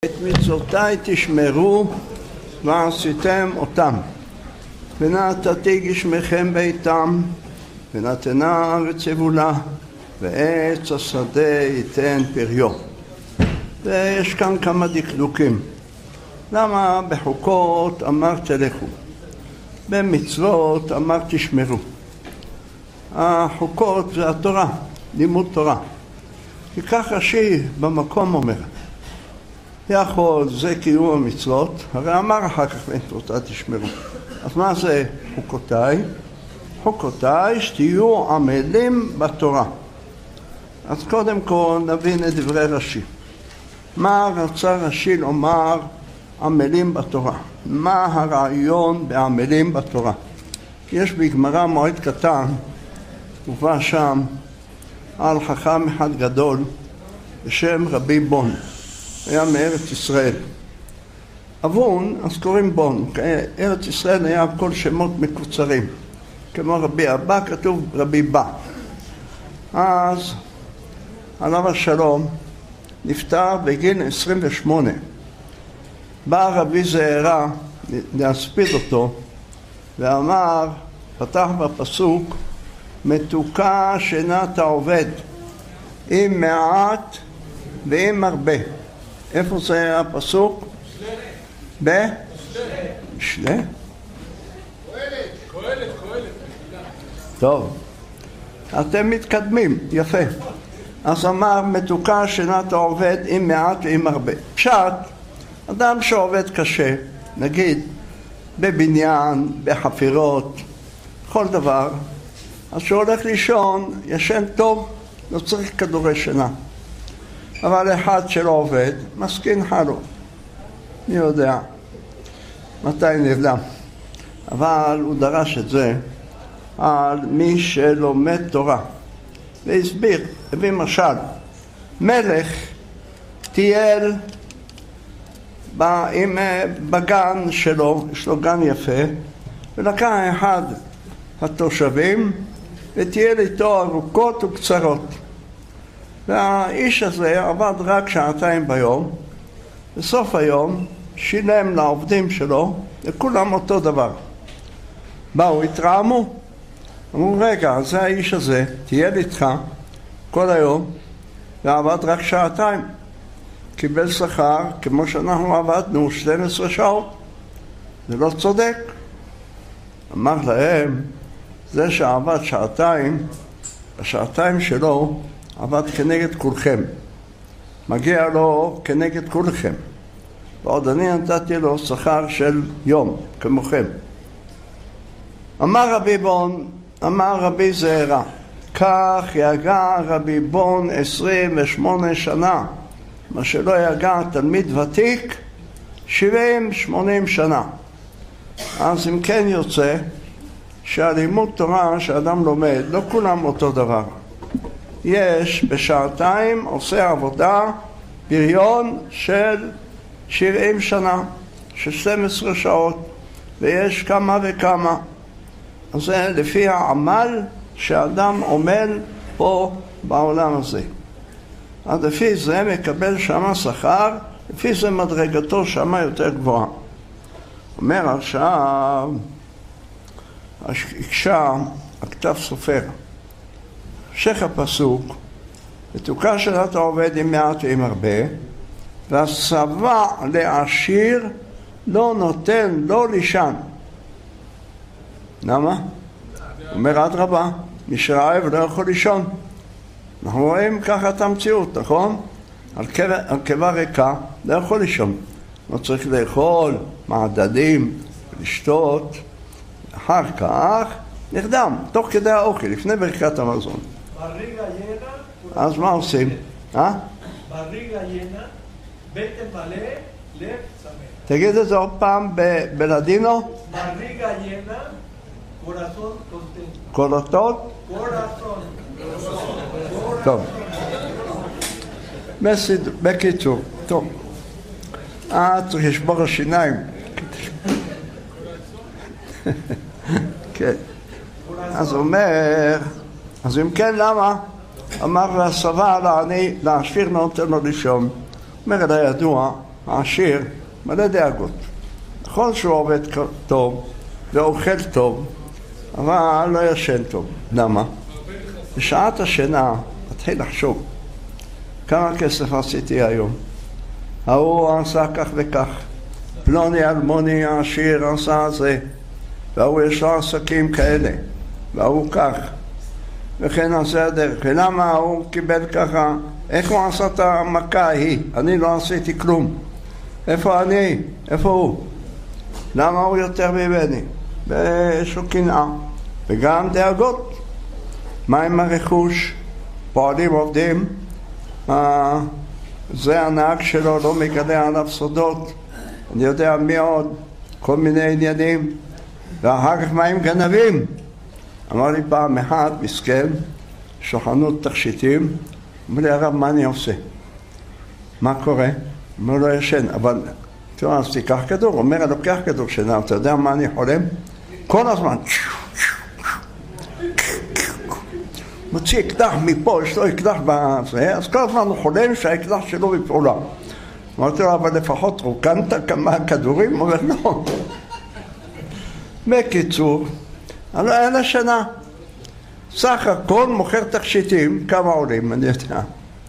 את מצוותיי תשמרו ועשיתם אותם, ונתתי גשמכם ביתם, ונתנה הארץ יבולה, ועץ השדה ייתן פריו. ויש כאן כמה דקדוקים. למה בחוקות אמר תלכו? במצוות אמר תשמרו. החוקות זה התורה, לימוד תורה. כי כך רש"י במקום אומר, יכול זה קיום המצוות, הרי אמר אחר כך מצוותיי תשמרו. אז מה זה חוקותיי? חוקותיי שתהיו עמלים בתורה. אז קודם כל נבין את דברי רש"י. מה רצה רש"י לומר עמלים בתורה? מה הרעיון בעמלים בתורה? יש בגמרא מועד קטן, הובא שם על חכם אחד גדול בשם רבי בון, היה מארץ ישראל. אבון, אז קוראים בון. ארץ ישראל היה כל שמות מקוצרים. כמו רבי אבא כתוב רבי בא. אז עליו השלום נפטר בגיל 28. בא רבי זעירא להספיד אותו ואמר, פתח בפסוק, מתוקה שנת העובד עם מעט ועם הרבה. איפה זה הפסוק? בשלה? קהלת. טוב, אתם מתקדמים, יפה. אז אמר מתוקה שנת העובד עם מעט ועם הרבה. פשט, אדם שעובד קשה, נגיד בבניין, בחפירות, כל דבר, אז שהוא הולך לישון, ישן טוב, לא צריך כדורי שינה. אבל אחד שלא עובד, מסכין חלו. אני יודע מתי נרדם. אבל הוא דרש את זה על מי שלומד תורה. והסביר, הביא משל. מלך טייל בגן שלו, יש לו גן יפה, ולקח אחד התושבים וטייל איתו ארוכות וקצרות. והאיש הזה עבד רק 2 ביום. בסוף היום שילם לעובדים שלו, לכולם אותו דבר. באו, התרעמו. אמרו, רגע, זה האיש הזה, טייל איתך כל היום, ועבד רק 2. קיבל שכר כמו שאנחנו עבדנו 12 שעות. זה לא צודק. אמר להם, זה שעבד 2, ה2 שלו עבד כנגד כולכם. מגיע לו כנגד כולכם. ועוד אני נתתי לו שכר של יום, כמוכם. אמר רבי בון, אמר רבי זעירא, כך יגע רבי בון 28 שנה, מה שלא יגע תלמיד ותיק 70-80 שנה. אז אם כן יוצא שהלימוד תורה שאדם לומד, לא כולם אותו דבר. יש ב2 עושה עבודה פריון של 70 שנה, של 12 שעות, ויש כמה וכמה. אז זה לפי העמל שאדם עומל פה בעולם הזה. אז לפי זה מקבל שמה שכר, לפי זה מדרגתו שמה יותר גבוהה. אומר עכשיו, הקשה, הכתב סופר, המשך הפסוק, מתוקה שנת העובד עם מעט ועם הרבה, והשבע לעשיר לא נותן לא לישן. למה? אומר אדרבה, מי שרעב לא יכול לישון. אנחנו רואים ככה את המציאות, נכון? על קיבה ריקה לא יכול לישון. לא צריך לאכול מעדדים, לשתות. אחר כך נרדם, תוך כדי האוכל, לפני ברכת המזון. אז מה עושים? בריגה ינה, בטן מלא, לב צמא. תגיד את זה עוד פעם בלדינו. בריגה ינה, קורסון קונטנט. קורסון? קורסון. טוב. בקיצור, טוב. צריך לשבור השיניים. כן. אז אומר, אז אם כן למה? אמר והשבע לעני, לעשיר נותן לו לישון. אומר, אלא ידוע העשיר, מלא דאגות. נכון שהוא עובד טוב ואוכל טוב, אבל לא ישן טוב. למה? בשעת השינה מתחיל לחשוב, כמה כסף עשיתי היום? ההוא עשה כך וכך, פלוני אלמוני העשיר עשה זה, והוא יש לו עסקים כאלה, והוא כך, וכן עשה הדרך. ולמה הוא קיבל ככה? איך הוא עשה את המכה ההיא? אני לא עשיתי כלום. איפה אני? איפה הוא? למה הוא יותר ממני? ויש לו קנאה וגם דאגות. מה עם הרכוש? פועלים עובדים, זה הנהג שלו, לא מגלה עליו סודות, אני יודע מי עוד, כל מיני עניינים. ואחר כך מה עם גנבים? אמר לי פעם אחד, מסכן, שולחנות תכשיטים, אמר לי, הרב, מה אני עושה? מה קורה? אמר לו, ישן, אבל תראה, אז תיקח כדור. אומר, אני לוקח כדור שינה, אתה יודע מה אני חולם? כל הזמן מוציא אקדח מפה, יש לו אקדח בזה, אז כל הזמן הוא חולם שהאקדח שלו בפעולה. אמרתי לו, אבל לפחות רוקנת כמה כדורים? הוא אומר, לא. בקיצור, אבל אין השנה. סך הכל מוכר תכשיטים, כמה עולים, אני יודע.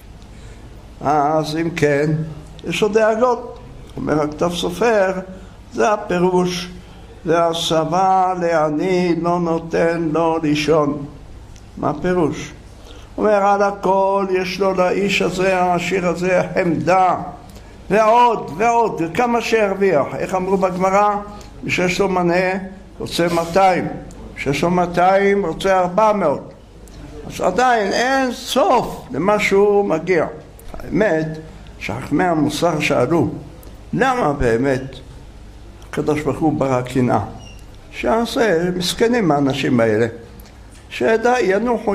אז אם כן, יש עוד דאגות. אומר הכתב סופר, זה הפירוש, והשבע לעני לא נותן לו לישון. מה הפירוש? אומר, על הכל יש לו לאיש הזה, העשיר הזה, חמדה, ועוד, ועוד, כמה שירוויח. איך אמרו בגמרא? מי שיש לו מנה רוצה 200, שיש לו 200 רוצה 400. אז עדיין אין סוף למה שהוא מגיע. האמת שחכמי המוסר שאלו, למה באמת הקדוש ברוך הוא ברא קנאה? שעשה מסכנים האנשים האלה, שדי ינוחו,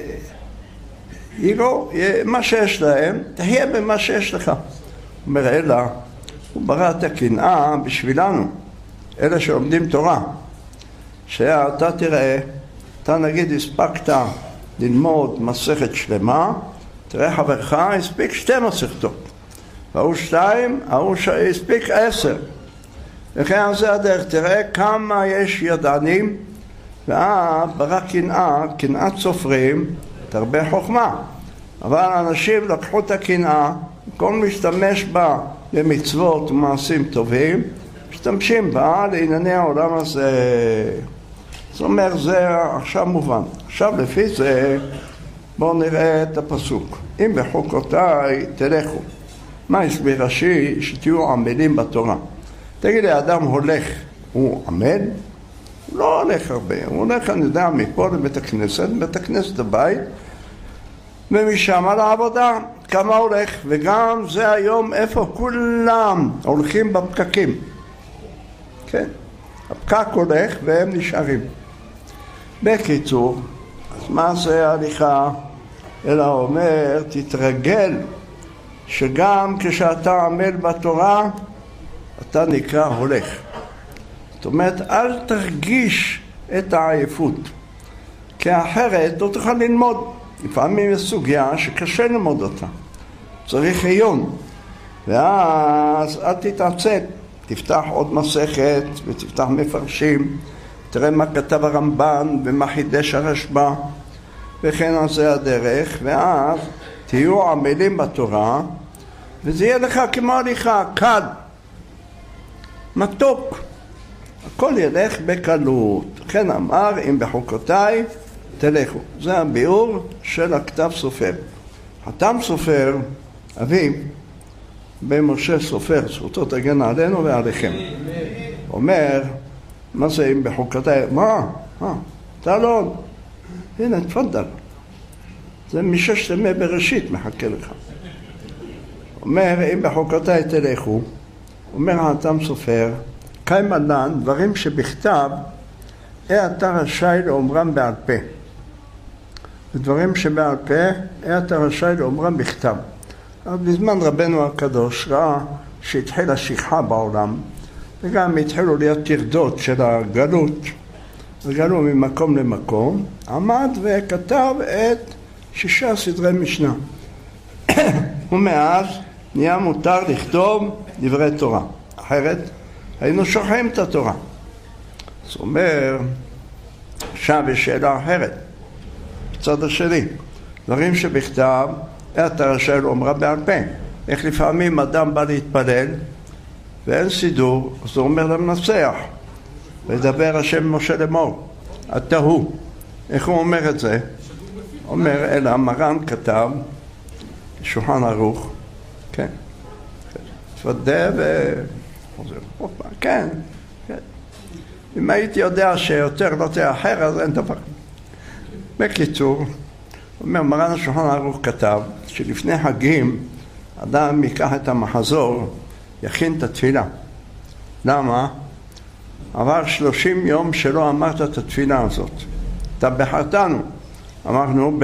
יראו מה שיש להם, תהיה במה שיש לך. אומר, אלא הוא ברא את הקנאה בשבילנו, אלה שלומדים תורה, שאתה תראה, אתה נגיד הספקת ללמוד מסכת שלמה, תראה חברך הספיק 2 מסכתות, והוא 2, ההוא הספיק 10, וכן זה הדרך. תראה כמה יש ידענים, ברא קנאה, קנאת סופרים, תרבה חוכמה. אבל אנשים לקחו את הקנאה, כל משתמש בה למצוות ומעשים טובים, משתמשים בה לענייני העולם הזה. זאת אומרת, זה עכשיו מובן. עכשיו לפי זה בואו נראה את הפסוק. אם בחוקותיי תלכו. מה הסביר רש"י? שתהיו עמלים בתורה. תגיד לי, אדם הולך, הוא עמל? הוא לא הולך הרבה, הוא הולך, אני יודע, מפה לבית הכנסת, בית הכנסת הבית, ומשם לעבודה. כמה הולך? וגם זה היום איפה כולם הולכים בפקקים. כן? הפקק הולך והם נשארים. בקיצור, אז מה זה הליכה? אלא אומר, תתרגל שגם כשאתה עמל בתורה, אתה נקרא הולך. זאת אומרת, אל תרגיש את העייפות, כי אחרת לא תוכל ללמוד. לפעמים יש סוגיה שקשה ללמוד אותה, צריך עיון, ואז אל תתעצל, תפתח עוד מסכת ותפתח מפרשים, תראה מה כתב הרמב"ן ומה חידש הרשב"א, וכן על זה הדרך, ואז תהיו עמלים בתורה, וזה יהיה לך כמו הליכה, קל, מתוק, הכל ילך בקלות. כן אמר, אם בחוקותיי תלכו. זה הביאור של הכתב סופר. חתם סופר, אבי, במשה סופר, זכותו תגן עלינו ועליכם. אומר, מה זה אם בחוקותיי? מה? תעלון. הנה, תפדל. זה מששת ימי בראשית מחכה לך. אומר, אם בחוקותיי תלכו, אומר חתם סופר, קיימה לן, דברים שבכתב, אתה רשאי לאומרם בעל פה. ודברים שבעל פה, אתה רשאי לאומרם בכתב. אבל בזמן רבנו הקדוש ראה שהתחילה שכחה בעולם, וגם התחילו להיות תרדות של הגלות, וגלו ממקום למקום, עמד וכתב את 6 סדרי משנה. ומאז נהיה מותר לכתוב דברי תורה. אחרת היינו שוכחים את התורה. זאת אומרת, עכשיו יש שאלה אחרת. בצד השני, דברים שבכתב, אתה רשאי לומר בעל פה. איך לפעמים אדם בא להתפלל ואין סידור, אז הוא אומר למנצח, וידבר השם משה לאמור, אתה הוא. איך הוא אומר את זה? אומר, אלא מרן כתב, שולחן ערוך, כן, תוודא וחוזר, כן, כן. אם הייתי יודע שיותר לא תאחר, אז אין דבר. בקיצור, אומר, מרן השולחן ערוך כתב, שלפני חגים, אדם ייקח את המחזור, יכין את התפילה. למה? עבר 30 יום שלא אמרת את התפילה הזאת. אתה בחרתנו. אמרנו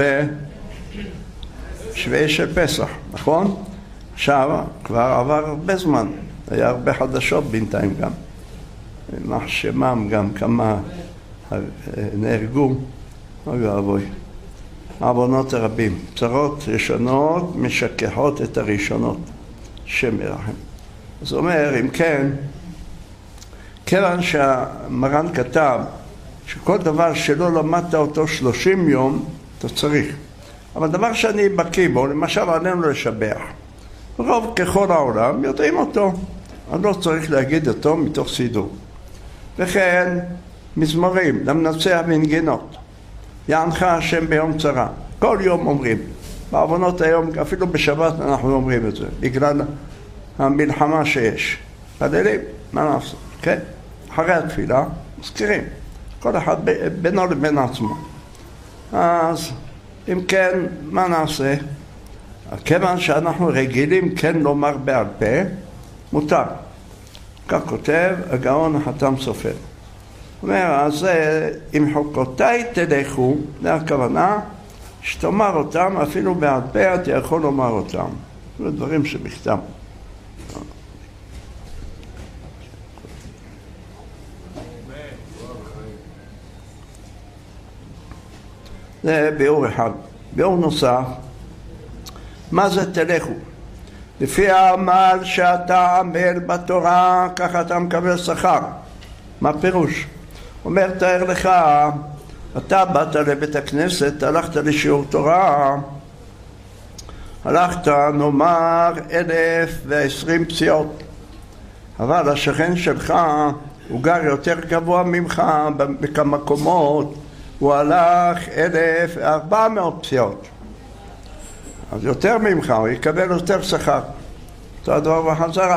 בשביעי של פסח, נכון? עכשיו כבר עבר הרבה זמן. היה הרבה חדשות בינתיים גם. יימח שמם גם כמה נהרגו. אוי ואבוי. עוונות רבים. צרות ראשונות משכחות את הראשונות. שם ירחם. אז אומר, אם כן, כיוון שהמרן כתב שכל דבר שלא למדת אותו 30 יום, אתה צריך. אבל דבר שאני בקיא בו, למשל עלינו לשבח. רוב ככל העולם יודעים אותו. אני לא צריך להגיד אותו מתוך סידור. וכן, מזמורים, למנצח מנגינות. יענך השם ביום צרה. כל יום אומרים. בעוונות היום, אפילו בשבת אנחנו אומרים את זה. בגלל המלחמה שיש. פדלים, מה לעשות? כן. אחרי התפילה, מזכירים. כל אחד בינו לבין עצמו. אז אם כן, מה נעשה? כיוון שאנחנו רגילים כן לומר בעל פה, מותר. כך כותב הגאון החתם סופר. אומר, אז אם חוקותיי תלכו, זה הכוונה, שתאמר אותם, אפילו בעל פה אתה יכול לומר אותם. זה דברים שבכתב. זה ביאור אחד. ביאור נוסף, מה זה תלכו? לפי העמל שאתה עמל בתורה, ככה אתה מקבל שכר. מה פירוש? אומר, תאר לך, אתה באת לבית הכנסת, הלכת לשיעור תורה, הלכת נאמר 1,020 פסיעות, אבל השכן שלך הוא גר יותר גבוה ממך בכמה מקומות, הוא הלך 1,400 פסיעות, אז יותר ממך, הוא יקבל יותר שכר. אותו הדבר בחזרה.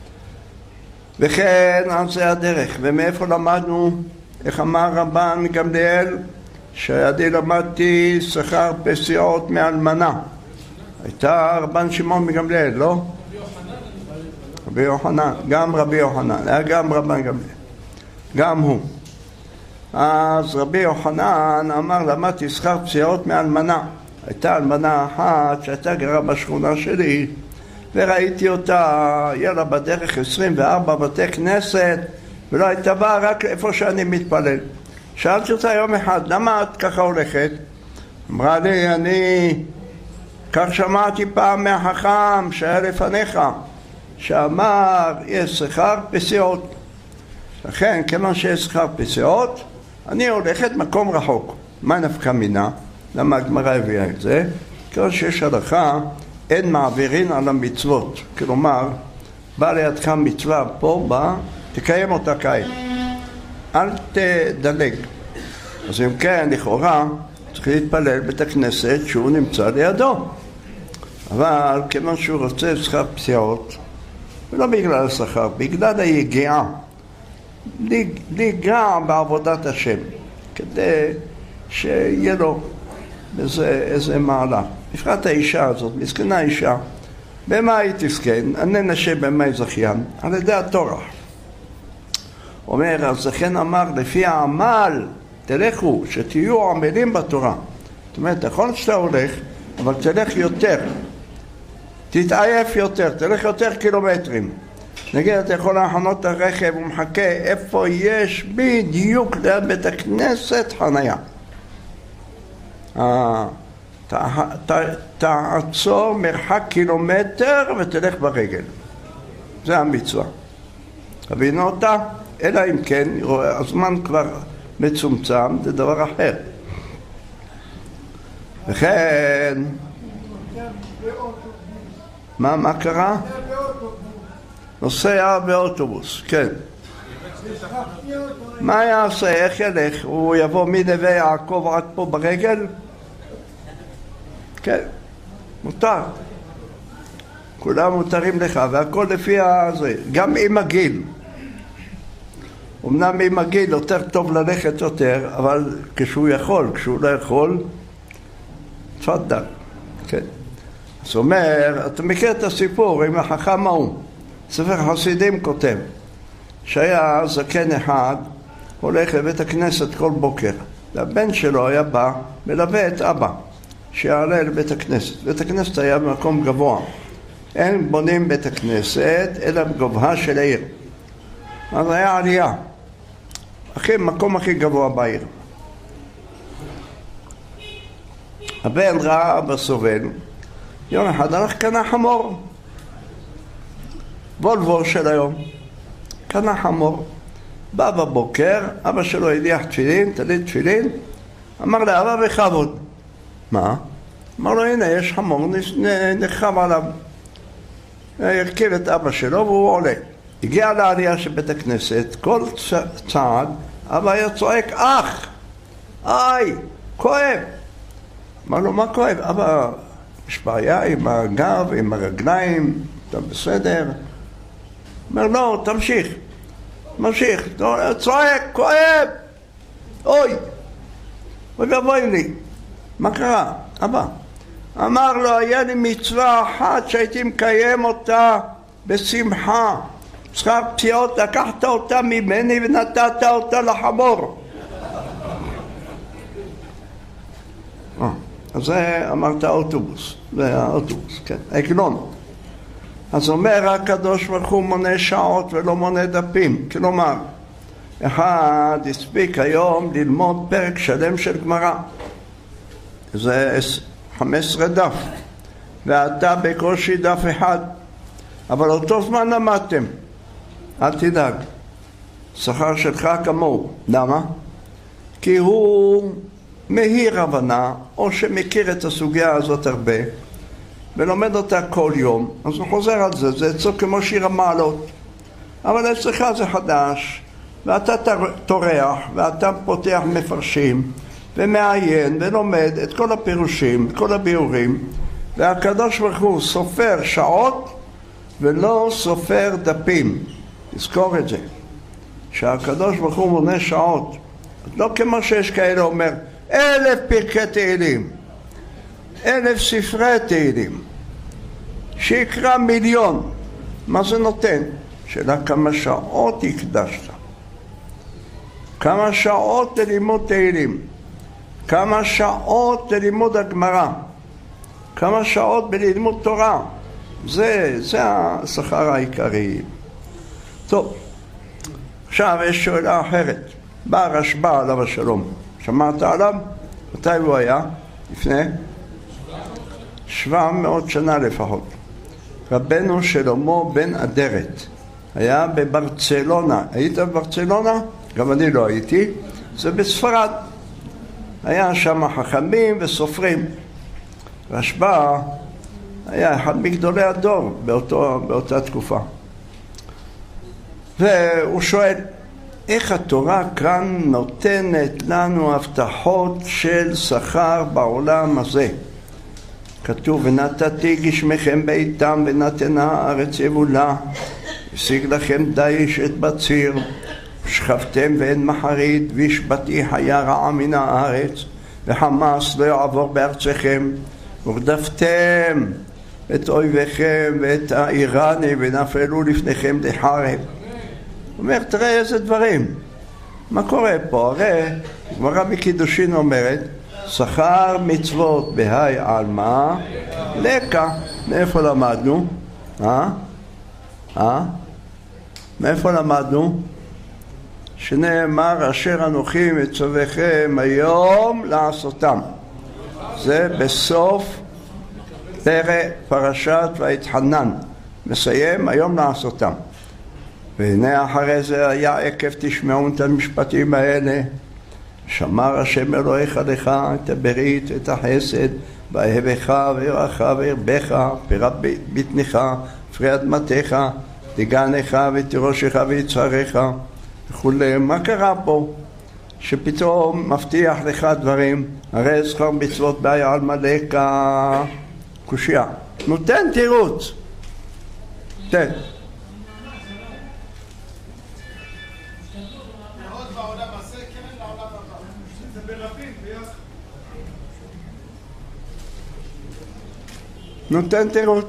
וכן, אז זה הדרך. ומאיפה למדנו? איך אמר רבן גמליאל? שאני למדתי שכר פסיעות מאלמנה. הייתה רבן שמעון מגמליאל, לא? רבי יוחנן. גם רבי יוחנן. היה גם רבן גמליאל. גם הוא. אז רבי יוחנן אמר, למדתי שכר פסיעות מאלמנה. הייתה אלמנה אחת שהייתה גרה בשכונה שלי, וראיתי אותה, יאללה בדרך 24 בתי כנסת, ולא הייתה באה רק איפה שאני מתפלל. שאלתי אותה יום אחד, למה את ככה הולכת? אמרה לי, אני כך שמעתי פעם מהחכם שהיה לפניך, שאמר, יש שכר פסיעות. לכן, כיוון שיש שכר פסיעות, אני הולכת מקום רחוק. מה נפקא מינה? למה הגמרא הביאה את זה? כיוון שיש הלכה, אין מעבירין על המצוות. כלומר, בא לידך מצווה פה, בא, תקיים אותה כעת. אל תדלג. אז אם כן, לכאורה, צריך להתפלל בית הכנסת שהוא נמצא לידו. אבל כיוון שהוא רוצה שכר פסיעות, ולא בגלל השכר, בגלל היגיעה, להיגע בעבודת השם, כדי שיהיה לו איזה מעלה. בפרט האישה הזאת, מסכנה אישה, במה היא תזכן? אני נשה במה היא זכיין? על ידי התורה. אומר, אז לכן אמר, לפי העמל, תלכו, שתהיו עמלים בתורה. זאת אומרת, נכון שאתה הולך, אבל תלך יותר. תתעייף יותר, תלך יותר קילומטרים. נגיד, אתה יכול להחנות את הרכב ומחכה איפה יש בדיוק ליד בית הכנסת חניה. תעצור מרחק קילומטר ותלך ברגל. זה המצווה. תבינו אותה, אלא אם כן, הזמן כבר מצומצם, זה דבר אחר. וכן, מה קרה? נוסע באוטובוס, כן. מה יעשה? איך ילך? הוא יבוא מנווה יעקב עד פה ברגל? כן, מותר. כולם מותרים לך, והכל לפי הזה. גם עם הגיל. אמנם עם הגיל יותר טוב ללכת יותר, אבל כשהוא יכול, כשהוא לא יכול, תפדל. כן. זאת אומרת, אתה מכיר את הסיפור עם החכם ההוא. ספר חסידים כותב, שהיה זקן אחד, הולך לבית הכנסת כל בוקר. והבן שלו היה בא, מלווה את אבא, שיעלה לבית הכנסת. בית הכנסת היה במקום גבוה. אין בונים בית הכנסת, אלא בגובהה של העיר. אז היה עלייה. מקום הכי גבוה בעיר. הבן ראה אבא סובל. יום אחד הלך קנה חמור. וולבו של היום. קנה חמור. בא בבוקר, אבא שלו הדיח תפילין, תליד תפילין. אמר לאבא בכבוד. מה? אמר לו, הנה, יש חמור, נחם עליו. הרכיב את אבא שלו והוא עולה. הגיע לעלייה של בית הכנסת, כל צעד, אבא היה צועק, אח! איי! כואב! אמר לו, מה כואב? אבא, יש בעיה עם הגב, עם הרגליים, אתה בסדר? אומר, לא, תמשיך. ממשיך, צועק, כואב! אוי! ובואי לי. מה קרה? אבא. אמר לו, היה לי מצווה אחת שהייתי מקיים אותה בשמחה. שכר פציעות, לקחת אותה ממני ונתת אותה לחמור. אז זה אמרת האוטובוס, זה האוטובוס, כן, עגלון. אז אומר הקדוש ברוך הוא מונה שעות ולא מונה דפים. כלומר, אחד הספיק היום ללמוד פרק שלם של גמרא. זה 15 דף, ואתה בקושי דף אחד, אבל אותו זמן למדתם. אל תדאג, שכר שלך כמוהו. למה? כי הוא מהיר הבנה, או שמכיר את הסוגיה הזאת הרבה, ולומד אותה כל יום, אז הוא חוזר על זה, זה אצלו כמו שיר המעלות. אבל אצלך זה חדש, ואתה תורח, ואתה פותח מפרשים, ומעיין ולומד את כל הפירושים, את כל הביאורים, והקדוש ברוך הוא סופר שעות ולא סופר דפים. תזכור את זה, שהקדוש ברוך הוא מונה שעות, לא כמו שיש כאלה אומר 1,000 פרקי תהילים, 1,000 ספרי תהילים, שיקרא 1,000,000. מה זה נותן? שאלה כמה שעות הקדשת, כמה שעות ללימוד תהילים, כמה שעות ללימוד הגמרא, כמה שעות בלימוד תורה. זה השכר העיקרי. טוב, עכשיו יש שאלה אחרת. בא רשב"א עליו השלום, שמעת עליו? מתי הוא היה? לפני 700 שנה לפחות. רבנו שלמה בן אדרת היה בברצלונה. היית בברצלונה? גם אני לא הייתי. זה בספרד. היה שם חכמים וסופרים. רשב"א היה אחד מגדולי הדור באותה תקופה. והוא שואל, איך התורה כאן נותנת לנו הבטחות של שכר בעולם הזה? כתוב, ונתתי גשמכם בעיתם ונתנה הארץ יבולה, השיג לכם דיש את בציר, שכבתם ואין מחרית, והשבתי חיה רעה מן הארץ, וחמאס לא יעבור בארצכם, ורדפתם את אויביכם ואת האיראנים ונפלו לפניכם לחרב. הוא אומר, תראה איזה דברים, מה קורה פה? הרי גמרא בקידושין אומרת, שכר מצוות בהי עלמא לקה. מאיפה למדנו? מאיפה למדנו? שנאמר, אשר אנוכי מצווכם היום לעשותם. זה בסוף פרשת ויתחנן. מסיים, היום לעשותם. והנה אחרי זה היה עקב תשמעון את המשפטים האלה. שמר השם אלוהיך לך את הברית, את החסד, ואהבך ויראך וירבך, פירת בטנך, פרי אדמתך, דגנך ותירושך ויצהריך וכולי. מה קרה פה? שפתאום מבטיח לך דברים, הרי שכר מצוות בעיה על מלא קושיה. נותן תירוץ. תן. נותן תירוץ.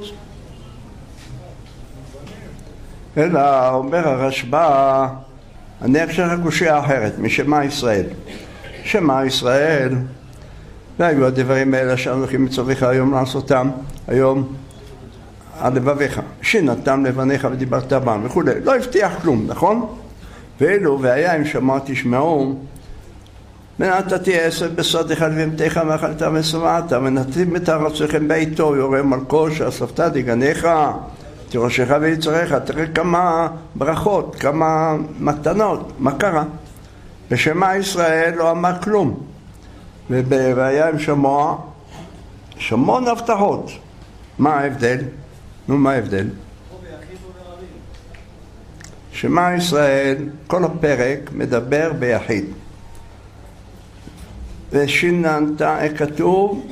אלא אומר הרשב"א, אני אקשר הקושיה אחרת משמע ישראל. שמע ישראל, והיו הדברים האלה שאנוכי מצווך היום לעשותם, היום על לבביך, שינתם לבניך ודיברת בם וכו'. לא הבטיח כלום, נכון? ואילו והיה אם שמע תשמעו, ונתתי עשב בסוד אחד לבהמתך ואכלת ושבעת, ונתתי את ארצכם ביתו, יורה מלכו שאספת דגניך, תירושך ויצריך. תראה כמה ברכות, כמה מתנות. מה קרה? בשמע ישראל לא אמר כלום. והיה עם שמוע שמון הבטחות. מה ההבדל? נו, מה ההבדל? שמע ישראל, כל הפרק מדבר ביחיד. ושיננת כתוב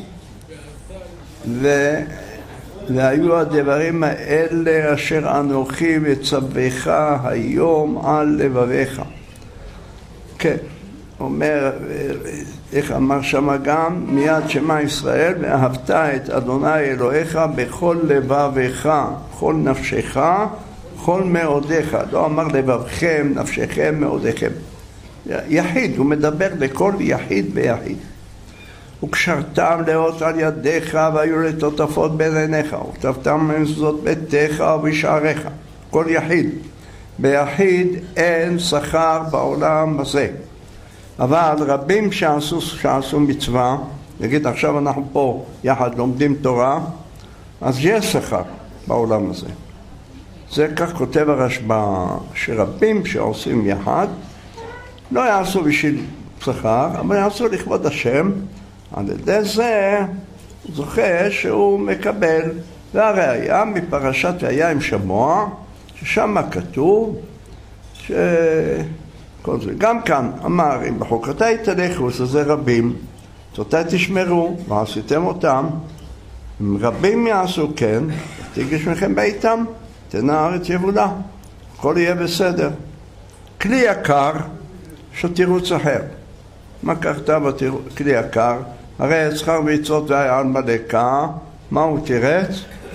והיו הדברים האלה אשר אנוכי מצווך היום על לבביך. כן, אומר, איך אמר שם גם, מיד שמע ישראל, ואהבת את אדוני אלוהיך בכל לבביך, כל נפשך, כל מאודיך. לא אמר לבבכם, נפשכם, מאודיכם. יחיד, הוא מדבר לכל יחיד ויחיד. וקשרתם לאות על ידיך והיו לטוטפות בין עיניך, וכתבתם זאת ביתך ובשעריך. כל יחיד. ביחיד אין שכר בעולם הזה. אבל רבים שעשו מצווה, נגיד עכשיו אנחנו פה יחד לומדים תורה, אז יש שכר בעולם הזה. זה כך כותב הרשב"א, שרבים שעושים יחד, לא יעשו בשביל שכר, אבל יעשו לכבוד השם, על ידי זה זוכה שהוא מקבל. והראיה מפרשת והיה עם שמוע, ששם כתוב כל זה. גם כאן אמר, אם בחוקותיי תלכו, זה רבים, תותי תשמרו, ועשיתם אותם. אם רבים יעשו כן, תיגש מכם ביתם, תנה הארץ יבולה, הכל יהיה בסדר. כלי יקר, שתירוץ אחר. מה כתב בכלי יקר? הרי שכר מצוות והיה על מלאכה, מה הוא תירץ?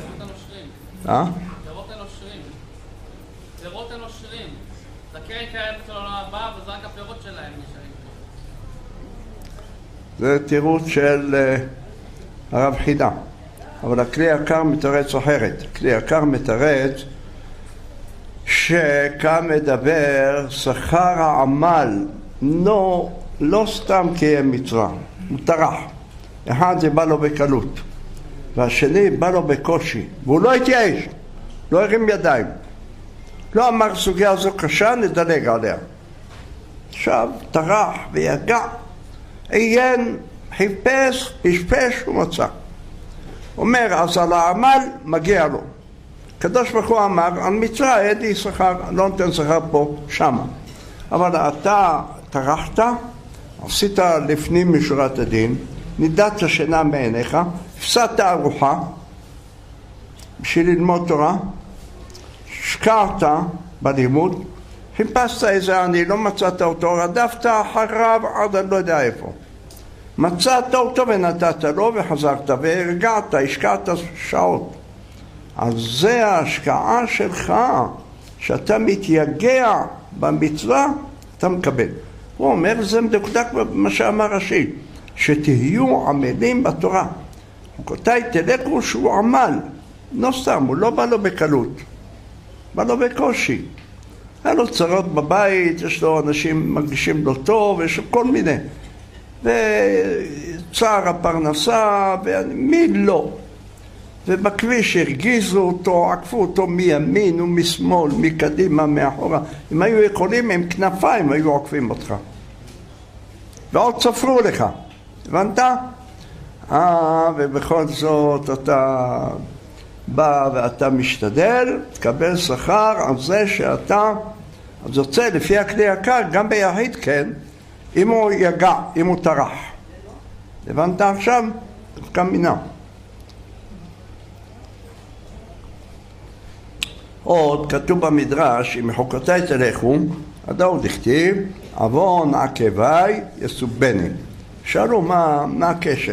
פירות הנושרים. פירות הנושרים. זה קרן קיימת של העולם הבא, וזה רק הפירות שלהם נשארים פה. זה תירוץ של הרב חידה. אבל הכלי יקר מתרץ אחרת. הכלי יקר מתרץ שכאן מדבר שכר העמל, לא סתם קיים מצווה, הוא טרח. אחד זה בא לו בקלות, והשני בא לו בקושי, והוא לא התייאש, לא הרים ידיים. לא אמר סוגיה זו קשה, נדלג עליה. עכשיו טרח ויגע, עיין, חיפש, פשפש ומצא. אומר, אז על העמל מגיע לו. הקדוש ברוך הוא אמר, על מצווה אין לי שכר, לא נותן שכר פה, שמה. אבל אתה טרחת, עשית לפנים משורת הדין, נידת שינה מעיניך, הפסדת ארוחה בשביל ללמוד תורה, שקעת בלימוד, חיפשת איזה עני, לא מצאת אותו, רדפת אחריו עד אני לא יודע איפה. מצאת אותו ונתת לו וחזרת והרגעת, השקעת שעות. אז זה ההשקעה שלך, שאתה מתייגע במצווה, אתה מקבל. הוא אומר, זה מדוקדק במה שאמר רש"י, שתהיו עמלים בתורה. חוקותיי תלכו שהוא עמל, לא סתם, הוא לא בא לו בקלות, בא לו בקושי. היה לו צרות בבית, יש לו אנשים מרגישים לא טוב, יש לו כל מיני. וצער הפרנסה, ומי לא. ובכביש הרגיזו אותו, עקפו אותו מימין ומשמאל, מקדימה, מאחורה. אם היו יכולים, עם כנפיים היו עוקפים אותך. ועוד ספרו לך. הבנת? ובכל זאת אתה בא ואתה משתדל, תקבל שכר על זה שאתה, אז יוצא לפי הכלי יקר, גם ביחיד כן, אם הוא יגע, אם הוא טרח. הבנת עכשיו? כאן מינה. עוד כתוב במדרש, אם מחוקותיי תלכו, הדוד הכתיב, עוון עקבי יסובני. שאלו מה הקשר?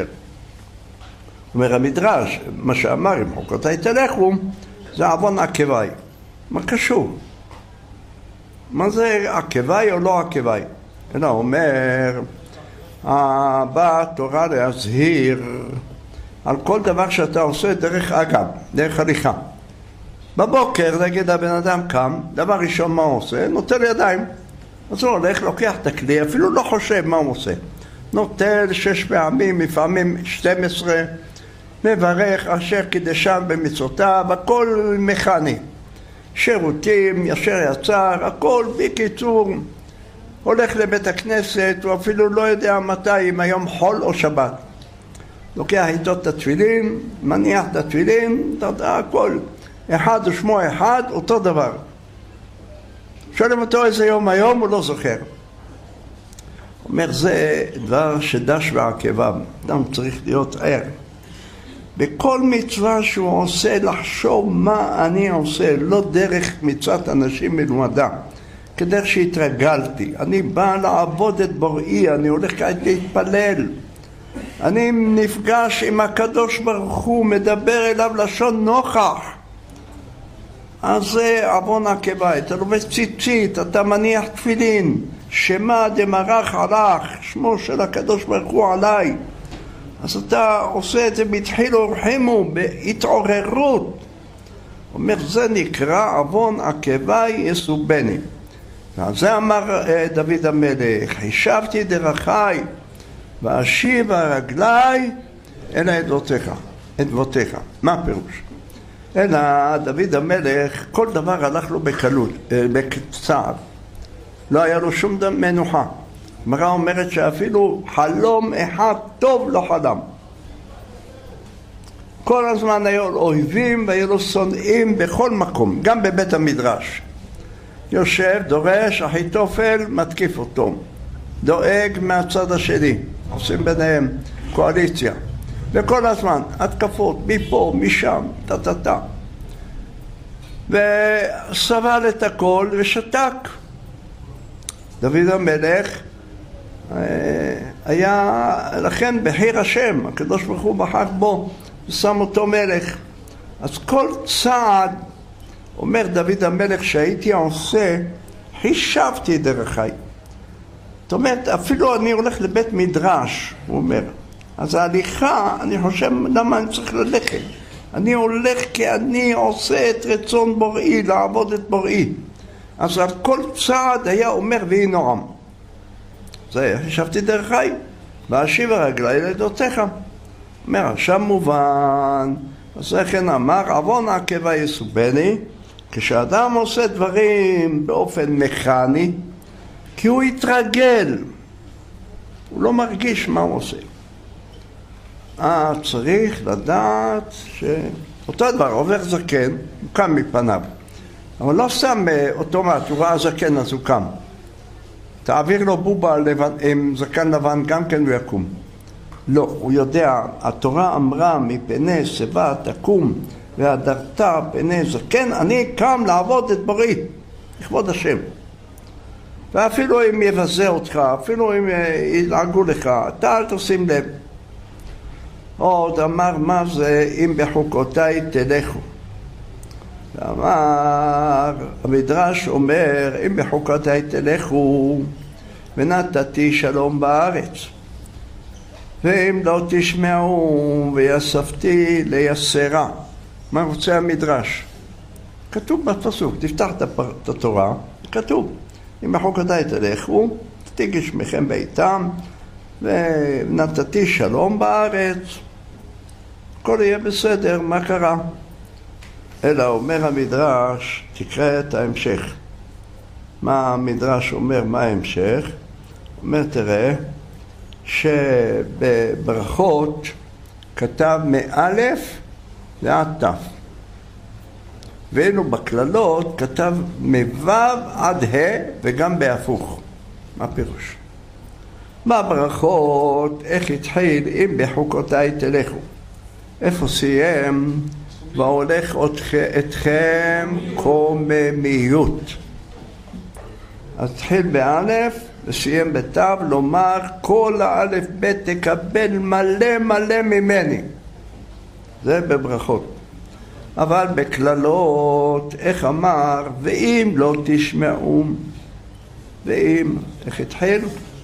אומר המדרש, מה שאמר, אם מחוקותיי תלכו, זה עוון עקבי. מה קשור? מה זה עקבי או לא עקבי? אלא אומר, באה התורה להזהיר על כל דבר שאתה עושה דרך אגב, דרך הליכה. בבוקר, נגיד הבן אדם קם, דבר ראשון מה הוא עושה? נוטל ידיים. אז הוא הולך, לוקח את הכלי, אפילו לא חושב מה הוא עושה. נוטל 6 פעמים, לפעמים 12, מברך אשר קידשם במצוותיו, הכל מכני. שירותים, ישר יצר, הכל בקיצור. הולך לבית הכנסת, הוא אפילו לא יודע מתי, אם היום חול או שבת. לוקח איתו את התפילין, מניח את התפילין, אתה יודע, הכל. אחד ושמו אחד, אותו דבר. שואלים אותו איזה יום היום, הוא לא זוכר. אומר, זה דבר שדש ועקביו. אדם צריך להיות ער. בכל מצווה שהוא עושה, לחשוב מה אני עושה, לא דרך מצוות אנשים מלומדה. כדרך שהתרגלתי. אני בא לעבוד את בוראי, אני הולך כעת להתפלל. אני נפגש עם הקדוש ברוך הוא, מדבר אליו לשון נוכח. אז זה עוון עקבי, אתה לובש ציצית, אתה מניח תפילין, שמע דמרח עלך, שמו של הקדוש ברוך הוא עליי. אז אתה עושה את זה בתחילו ורחימו, בהתעוררות. אומר, זה נקרא עוון עקבי יסובני. ועל זה אמר דוד המלך, חישבתי דרכי ואשיב רגלי אל עדותיך. מה הפירוש? אלא דוד המלך, כל דבר הלך לו בקלות, בצער. לא היה לו שום מנוחה. הגמרא אומרת שאפילו חלום אחד טוב לא חלם. כל הזמן היו לו אויבים והיו לו שונאים בכל מקום, גם בבית המדרש. יושב, דורש, אחיתופל, מתקיף אותו. דואג מהצד השני, עושים ביניהם קואליציה. וכל הזמן, התקפות, מפה, משם, טטטה. וסבל את הכל ושתק. דוד המלך היה, לכן בחיר השם, הקדוש ברוך הוא בחר בו, ושם אותו מלך. אז כל צעד, אומר דוד המלך, שהייתי עושה, חישבתי דרכי. זאת אומרת, אפילו אני הולך לבית מדרש, הוא אומר. אז ההליכה, אני חושב, למה אני צריך ללכת? אני הולך כי אני עושה את רצון בוראי, לעבוד את בוראי. אז על כל צעד היה אומר ויהי נועם. זה חשבתי דרכי, ואשיב רגלי אל עדותיך. אומר, עכשיו מובן, אז לכן אמר, עוון עקבי יסובני, כשאדם עושה דברים באופן מכני, כי הוא התרגל, הוא לא מרגיש מה הוא עושה. צריך לדעת שאותו דבר, עובר זקן, הוא קם מפניו. אבל לא שם אוטומט, הוא ראה זקן אז הוא קם. תעביר לו בובה עם זקן לבן גם כן הוא יקום. לא, הוא יודע, התורה אמרה מפני שיבה תקום והדרת פני זקן, אני קם לעבוד את בוראי, לכבוד השם. ואפילו אם יבזה אותך, אפילו אם ילעגו לך, אתה אל תשים לב. עוד אמר, מה זה אם בחוקותיי תלכו? אמר, המדרש אומר, אם בחוקותיי תלכו ונתתי שלום בארץ, ואם לא תשמעו ויספתי ליסרה. מה רוצה המדרש? כתוב בפסוק, תפתח את התורה, כתוב, אם בחוקותיי תלכו, תיגש מכם ביתם, ונתתי שלום בארץ, הכל יהיה בסדר, מה קרה? אלא אומר המדרש, תקרא את ההמשך. מה המדרש אומר, מה ההמשך? אומר, תראה, שבברכות כתב מאלף ועד תף. ואילו בכללות כתב מוו עד ה' וגם בהפוך. מה פירוש? בברכות, איך התחיל? אם בחוקותיי תלכו. איפה סיים? והולך אתכם קוממיות. אז התחיל באלף וסיים בתו, לומר כל האלף בית תקבל מלא מלא ממני. זה בברכות. אבל בכללות, איך אמר? ואם לא תשמעו, ואם, איך התחיל?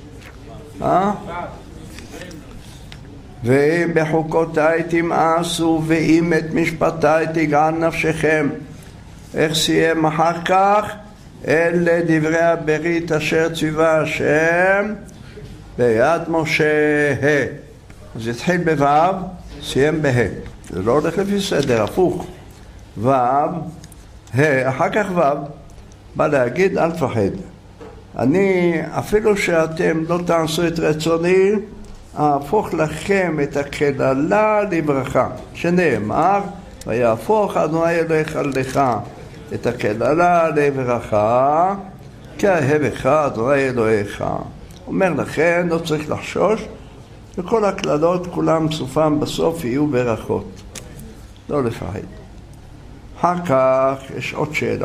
ואם בחוקותיי תמאסו, ואם את משפטיי תגעל נפשכם. איך סיים אחר כך? אלה דברי הברית אשר ציווה השם ביד משה. אז התחיל בו', סיים בה'. זה לא הולך לפי סדר, הפוך. ו', אחר כך ו', בא להגיד אל תפחד. אני, אפילו שאתם לא תעשו את רצוני, אהפוך לכם את הקללה לברכה, שנאמר, ויהפוך אדוני אלוהיך לך את הקללה לברכה, כי אהבך אדוני אלוהיך. אומר לכם, לא צריך לחשוש, וכל הקללות כולם סופם בסוף יהיו ברכות. לא לפחד. אחר כך יש עוד שאלה.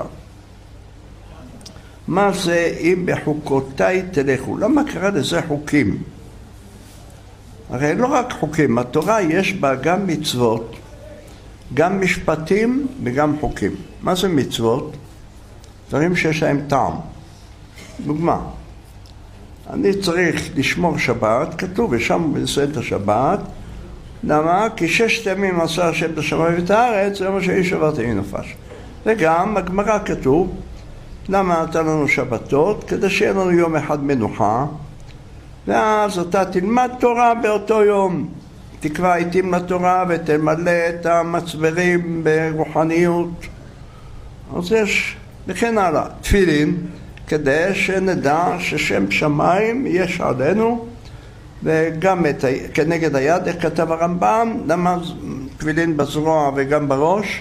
מה זה אם בחוקותיי תלכו? למה קרא לזה חוקים? הרי לא רק חוקים, התורה יש בה גם מצוות, גם משפטים וגם חוקים. מה זה מצוות? דברים שיש להם טעם. דוגמה, אני צריך לשמור שבת, כתוב ושם בסדר השבת, למה? כי 6 ימים עשה השם את השמיים ואת הארץ, זה מה שהיא שבת היא נפש. וגם בגמרא כתוב, למה נתן לנו שבתות? כדי שיהיה לנו יום אחד מנוחה, ואז אתה תלמד תורה באותו יום, תקרא עיתים לתורה ותמלא את המצברים ברוחניות. אז יש, וכן הלאה, תפילין, כדי שנדע ששם שמיים יש עלינו, וגם כנגד היד, איך כתב הרמב"ם, למה תפילין בזרוע וגם בראש?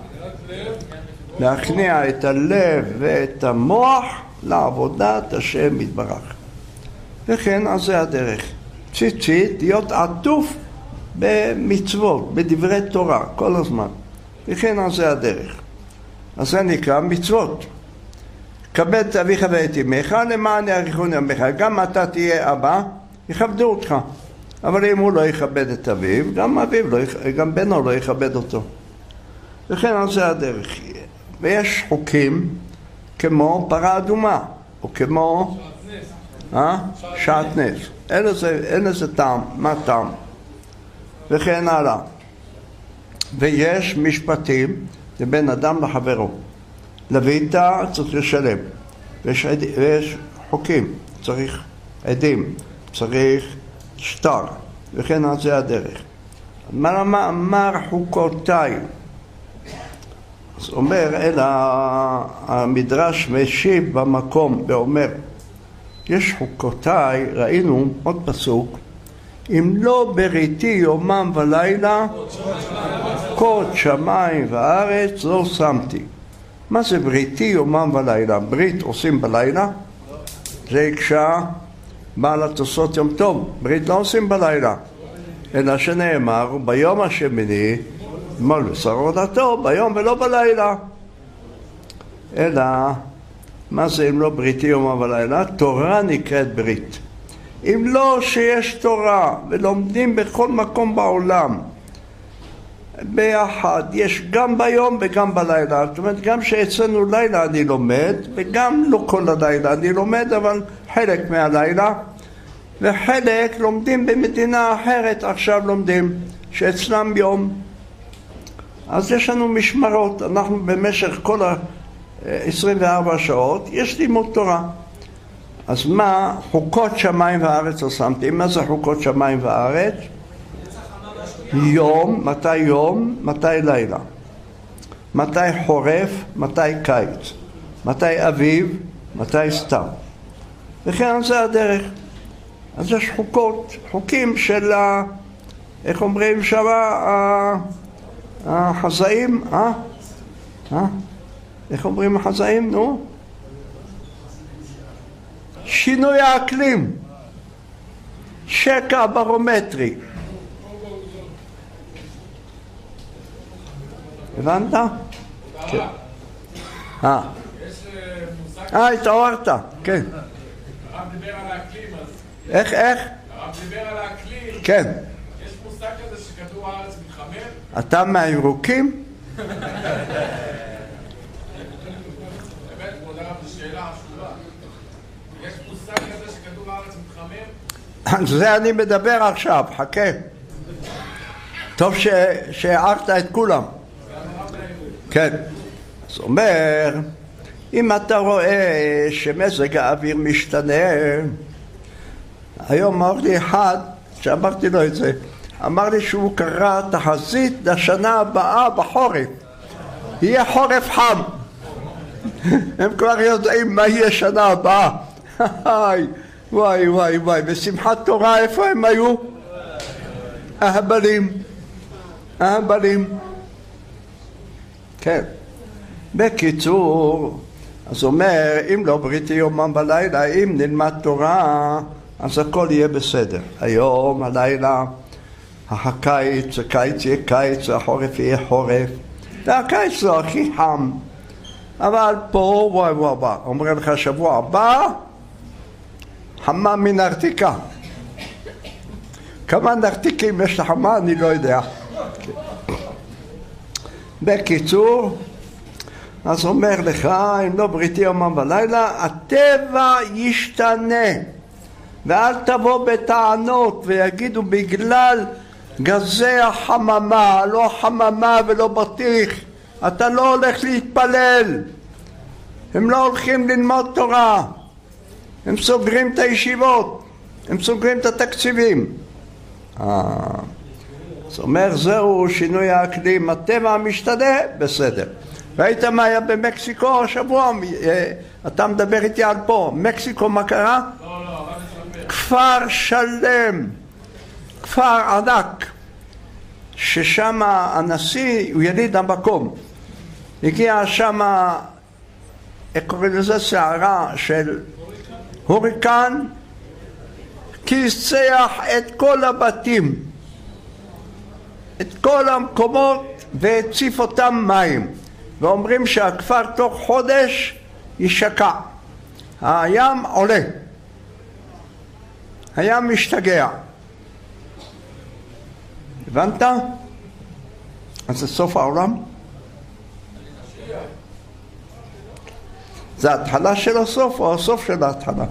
להכניע את הלב ואת המוח לעבודת השם יתברך. וכן, אז זה הדרך. ציצית, להיות עטוף במצוות, בדברי תורה, כל הזמן. וכן, אז זה הדרך. אז זה נקרא מצוות. כבד את אביך ואת אמך, למען יאריכון ימיך. גם אתה תהיה אבא, יכבדו אותך. אבל אם הוא לא יכבד את אביו, גם בנו לא יכבד אותו. וכן, אז זה הדרך. ויש חוקים כמו פרה אדומה, או כמו שעת נס. אין לזה טעם, מה טעם? וכן הלאה. ויש משפטים לבין אדם לחברו. לווית צריך לשלם. ויש חוקים, צריך עדים, צריך שטר. וכן על זה הדרך. מה אמר חוקותיי? אז אומר, אלא המדרש משיב במקום ואומר, יש חוקותיי, ראינו עוד פסוק, אם לא בריתי יומם ולילה, קוד שמיים וארץ לא שמתי. מה זה בריתי יומם ולילה? ברית עושים בלילה? זה הקשה בעל התוספות יום טוב. ברית לא עושים בלילה. אלא שנאמר, ביום השמיני, מול בשר עבודתו, ביום ולא בלילה. אלא, מה זה אם לא בריתי יומם ולילה? תורה נקראת ברית. אם לא שיש תורה ולומדים בכל מקום בעולם ביחד, יש גם ביום וגם בלילה. זאת אומרת, גם שאצלנו לילה אני לומד, וגם לא כל הלילה אני לומד, אבל חלק מהלילה, וחלק לומדים במדינה אחרת, עכשיו לומדים, שאצלם יום. אז יש לנו משמרות, אנחנו במשך כל 24 שעות, יש לימוד תורה. אז מה? חוקות שמיים וארץ לא שמתי. מה זה חוקות שמיים וארץ? יום, מתי לילה? מתי חורף, מתי קיץ? מתי אביב, מתי סתיו? וכן זה הדרך. אז יש חוקים של, איך אומרים שם, החזאים, איך אומרים החזאים? נו? שינוי האקלים, שקע ברומטרי. הבנת? כן. התעוררת, כן. הרב דיבר על האקלים אז... איך? הרב דיבר על האקלים. כן. יש מושג כזה שכדור הארץ מתחמם? אתה מהירוקים? באמת, כבוד הרב, זו שאלה חשובה. יש מושג כזה שכדור הארץ מתחמם? על זה אני מדבר עכשיו, חכה. טוב שהערת את כולם. כן. זאת אומרת, אם אתה רואה שמזג האוויר משתנה, היום אמר לי אחד, שאמרתי לו את זה, אמר לי שהוא קרא תחזית לשנה הבאה בחורף. יהיה חורף חם. הם כבר יודעים מה יהיה שנה הבאה. וואי, בשמחת תורה איפה הם היו? אהבלים. כן. בקיצור, אז אומר, אם לא בריתי יומם בלילה, אם נלמד תורה, אז הכל יהיה בסדר. היום, הלילה, הקיץ, הקיץ יהיה קיץ, החורף יהיה חורף. והקיץ זה הכי חם. אבל פה, וואי, אומר לך שבוע הבא, חמה מנרתיקה. כמה נרתיקים יש לחמה, אני לא יודע. בקיצור, אז אומר לך, אם לא בריתי יומם בלילה, הטבע ישתנה. ואל תבוא בטענות ויגידו בגלל גזי החממה, לא חממה ולא בטיח, אתה לא הולך להתפלל. הם לא הולכים ללמוד תורה. הם סוגרים את הישיבות. הם סוגרים את התקציבים. זאת אומרת, זהו שינוי האקלים, הטבע משתנה, בסדר. ראית מה היה במקסיקו השבוע? אתה מדבר איתי על פה. מקסיקו מה קרה? לא, כפר שלם, כפר ענק, ששם הנשיא הוא יליד המקום. הגיע שם, איך קוראים לזה, סערה של הוריקן, כיסח את כל הבתים, את כל המקומות, והציף אותם מים. ואומרים שהכפר תוך חודש ישקע. הים עולה. הים משתגע. הבנת? אז זה סוף העולם? זה ההתחלה של הסוף או הסוף של ההתחלה?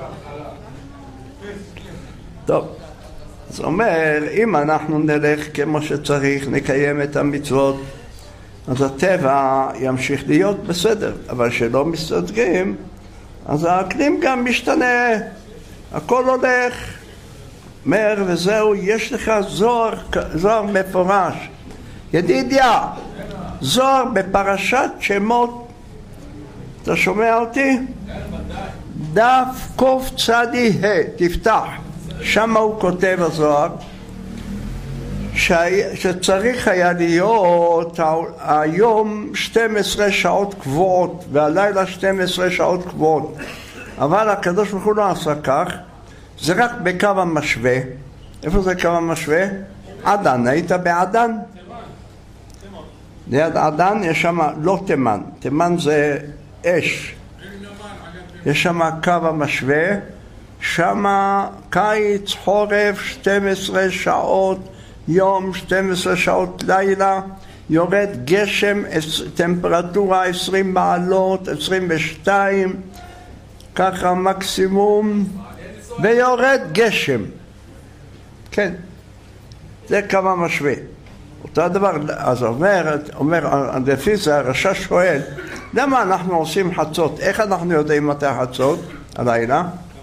טוב. זאת אומרת, אם אנחנו נלך כמו שצריך, נקיים את המצוות, אז הטבע ימשיך להיות בסדר, אבל שלא מסתדרים, אז האקלים גם משתנה, הכל הולך. אומר, וזהו, יש לך זוהר מפורש. ידידיה, זוהר בפרשת שמות, אתה שומע אותי? דף קוף צדי תפתח, שם הוא כותב הזוהר, שצריך היה להיות היום 12 שעות קבועות והלילה 12 שעות קבועות, אבל הקדוש ברוך הוא לא עשה כך. זה רק בקו המשווה. איפה זה קו המשווה? עדן. היית בעדן? ליד עדן יש שם לא תימן, תימן זה אש. יש שם קו המשווה, שם קיץ, חורף, 12 שעות יום, 12 שעות לילה, יורד גשם, טמפרטורה 20 מעלות, 22, ככה מקסימום, ויורד גשם. כן, זה כמה משווה. אותו דבר, אז אומר, לפי זה הרשע שואל, למה אנחנו עושים חצות? איך אנחנו יודעים מתי חצות? הלילה?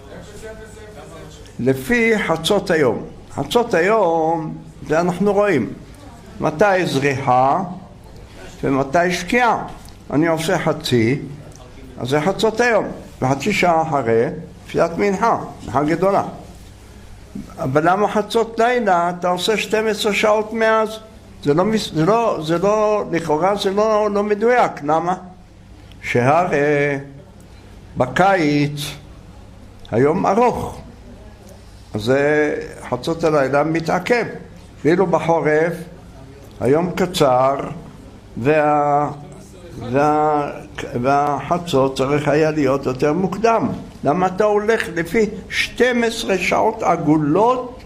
לפי חצות היום. חצות היום זה אנחנו רואים מתי זריחה ומתי שקיעה. אני עושה חצי, אז זה חצות היום, וחצי שעה אחרי תפילת מנחה, מנחה גדולה. אבל למה חצות לילה? אתה עושה 12 שעות מאז. זה לא לכאורה זה לא מדויק. למה? שהרי בקיץ היום ארוך, אז חצות הלילה מתעכב, ואילו בחורף היום קצר והחצות צריך היה להיות יותר מוקדם. למה אתה הולך לפי 12 שעות עגולות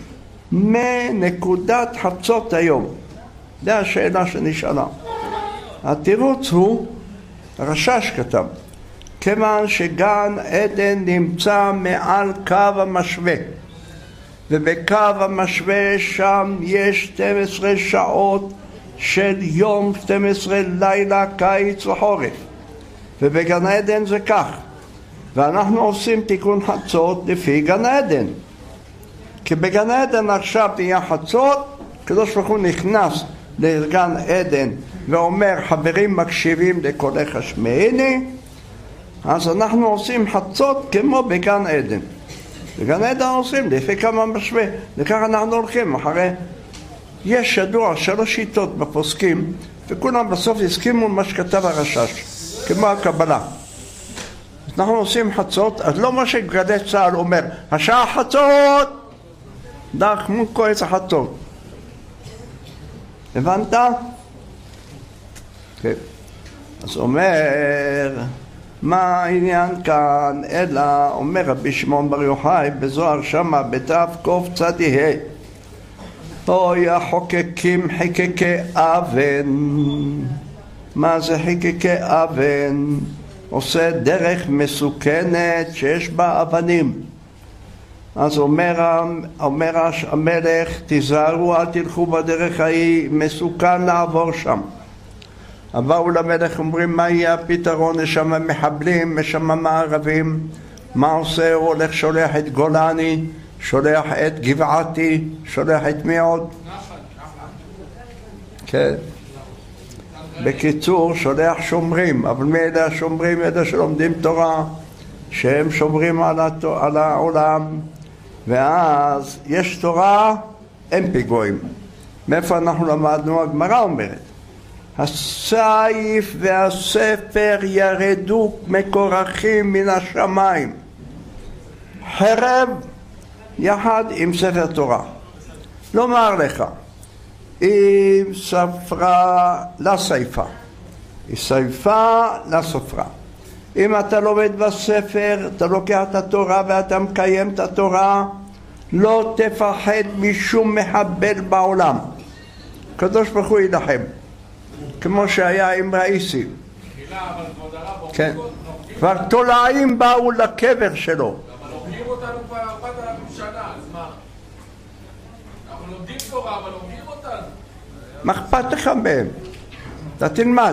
מנקודת חצות היום? זו השאלה שנשאלה. התירוץ הוא, הרש"ש כתב, כיוון שגן עדן נמצא מעל קו המשווה, ובקו המשווה שם יש 12 שעות של יום, 12 לילה, קיץ וחורף, ובגן עדן זה כך, ואנחנו עושים תיקון חצות לפי גן עדן, כי בגן עדן עכשיו תהיה חצות, הקדוש ברוך הוא נכנס לגן עדן ואומר חברים מקשיבים לקולך השמעיני, אז אנחנו עושים חצות כמו בגן עדן. בגן עדן עושים לפי כמה משווה, וכך אנחנו הולכים אחרי. יש ידוע 3 שיטות בפוסקים, וכולם בסוף הסכימו מה שכתב הרש"ש, כמו הקבלה. אנחנו עושים חצות, אז לא מה שגלי צה"ל אומר, השעה חצות, דרך מול כועץ החצות. הבנת? כן. אז אומר, מה העניין כאן? אלא אומר רבי שמעון בר יוחאי בזוהר שמה בתף קוף צדי ה' אוי החוקקים חיקקי אבן. מה זה חיקקי אבן? עושה דרך מסוכנת שיש בה אבנים. אז אומר המלך תיזהרו, אל תלכו בדרך ההיא, מסוכן לעבור שם. באו למלך, אומרים מה יהיה הפתרון? יש שם מחבלים, יש שם מערבים. מה עושה? הוא הולך שולח את גולני, שולח את גבעתי, שולח את מי עוד? כן. בקיצור שולח שומרים, אבל מי אלה השומרים? אלה שלומדים תורה, שהם שומרים על העולם, ואז יש תורה, אין פיגועים. מאיפה אנחנו למדנו? הגמרא אומרת הסייף והספר ירדו מקורחים מן השמיים, חרב יחד עם ספר תורה. לומר לך, אם ספרה לסייפה, היא סייפה לספרה. אם אתה לומד בספר, אתה לוקח את התורה ואתה מקיים את התורה, לא תפחד משום מחבל בעולם. הקדוש ברוך הוא ילחם, כמו שהיה עם ראיסי. כן. כבר תולעים באו לקבר שלו. אבל הורגים אותנו כבר 4,000 שנה, אז מה? אנחנו לומדים תורה, אבל הורגים אותנו. מה אכפת לך מהם? אתה תלמד.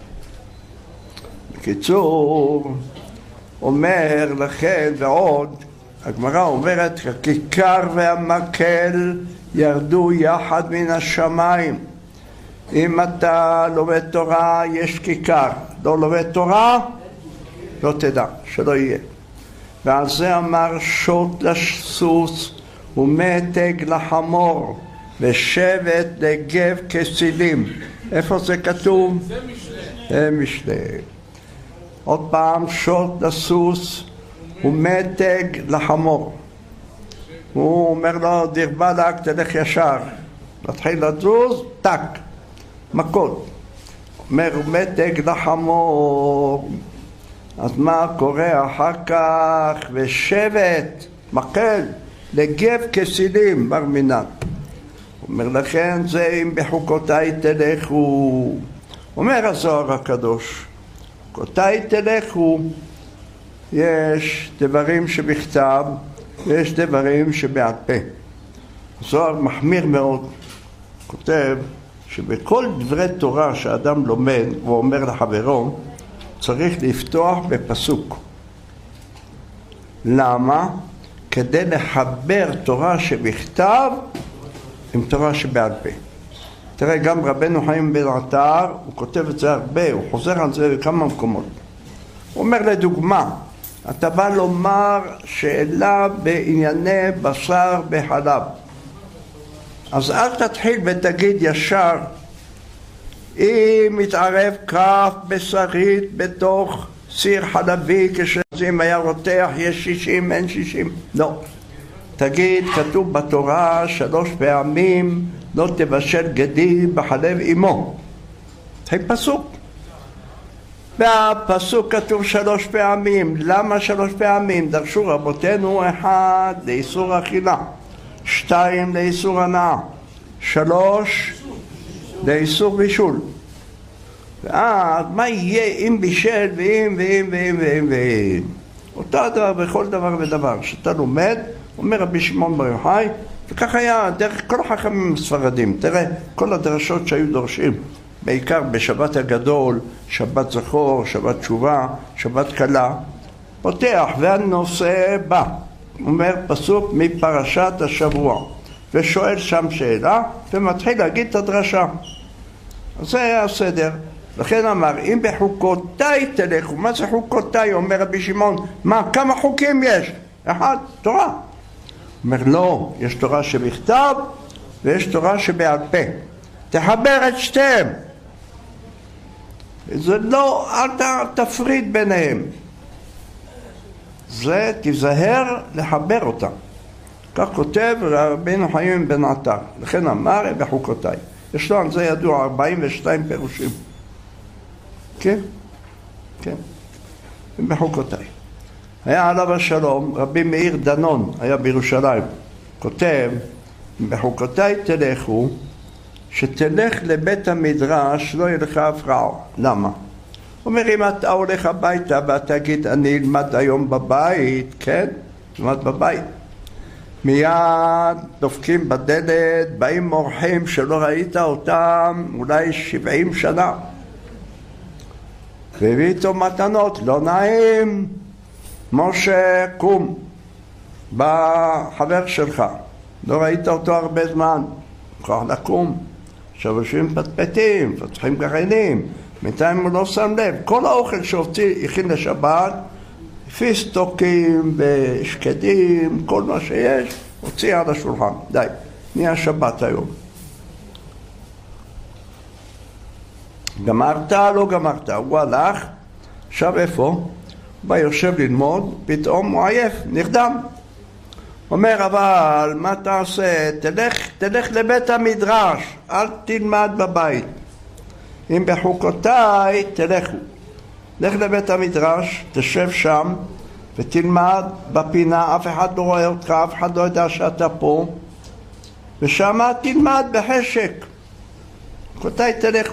בקיצור, אומר לכן ועוד, הגמרא אומרת, הכיכר והמקל ירדו יחד מן השמיים. אם אתה לומד תורה, יש כיכר. לא לומד תורה, לא תדע, שלא יהיה. ועל זה אמר שוט לסוס ומתג לחמור ושבט לגב כסילים. איפה זה כתוב? זה משלי. זה משלי. עוד פעם, שוט לסוס ומתג לחמור. הוא אומר לו, דיר בלק, תלך ישר. מתחיל לזוז, טק, מכות. אומר, מתג לחמור. אז מה קורה אחר כך? ושבט, מקל, לגב כסילים, בר מינן. אומר לכן זה אם בחוקותיי תלכו. אומר הזוהר הקדוש, בחוקותיי תלכו. יש דברים שבכתב ויש דברים שבעל פה. הזוהר מחמיר מאוד, כותב שבכל דברי תורה שאדם לומד ואומר לחברו צריך לפתוח בפסוק. למה? כדי לחבר תורה שבכתב עם תורה שבעל פה. תראה, גם רבנו חיים בן עטר, הוא כותב את זה הרבה, הוא חוזר על זה בכמה מקומות. הוא אומר לדוגמה, אתה בא לומר שאלה בענייני בשר וחלב. אז אל תתחיל ותגיד ישר, אם מתערב כף בשרית בתוך סיר חלבי, כשזים היה רותח, יש 60, אין 60. לא. תגיד, כתוב בתורה 3 פעמים, לא תבשל גדי בחלב אמו. זה פסוק. והפסוק כתוב 3 פעמים. למה 3 פעמים? דרשו רבותינו 1 לאיסור אכילה, 2 לאיסור הנאה, 3 לאיסור בישול. ואז מה יהיה אם בישל ואם אותו דבר בכל דבר ודבר שאתה לומד, אומר רבי שמעון בר יוחאי, וכך היה דרך כל החכמים הספרדים. תראה, כל הדרשות שהיו דורשים, בעיקר בשבת הגדול, שבת זכור, שבת תשובה, שבת קלה, פותח והנושא בא, אומר פסוק מפרשת השבוע, ושואל שם שאלה ומתחיל להגיד את הדרשה. אז זה היה הסדר. לכן אמר, אם בחוקותיי תלכו. מה זה חוקותיי? אומר רבי שמעון, מה, כמה חוקים יש? 1, תורה. אומר, לא, יש תורה שבכתב ויש תורה שבעל פה. תחבר את שתיהם. זה לא, אל תפריד ביניהם. זה תיזהר לחבר אותם. כך כותב רבנו חיים בן עטר. לכן אמר, בחוקותיי. יש לו על זה ידוע 42 פירושים. כן? כן. בחוקותיי. היה עליו השלום, רבי מאיר דנון, היה בירושלים. כותב, בחוקותיי תלכו, שתלך לבית המדרש, לא יהיה לך הפרעה. למה? אומר, אם אתה הולך הביתה ואתה תגיד, אני אלמד היום בבית, כן? תלמד בבית. מיד דופקים בדלת, באים אורחים שלא ראית אותם אולי 70 שנה. והביא איתו מתנות, לא נעים, משה קום, בא חבר שלך, לא ראית אותו הרבה זמן, צריך לקום, עכשיו יושבים פטפטים, פתחים גרעינים, בינתיים הוא לא שם לב, כל האוכל שהוציא הכין לשבת, פיסטוקים ושקדים, כל מה שיש, הוציא על השולחן, די, נהיה שבת היום. גמרת? לא גמרת. הוא הלך, עכשיו איפה? הוא בא יושב ללמוד, פתאום הוא עייף, נרדם. אומר, אבל מה תעשה? תלך לבית המדרש, אל תלמד בבית. אם בחוקותיי תלכו. לך לבית המדרש, תשב שם ותלמד בפינה, אף אחד לא רואה אותך, אף אחד לא יודע שאתה פה, ושם תלמד בחשק. בחוקותיי תלכו.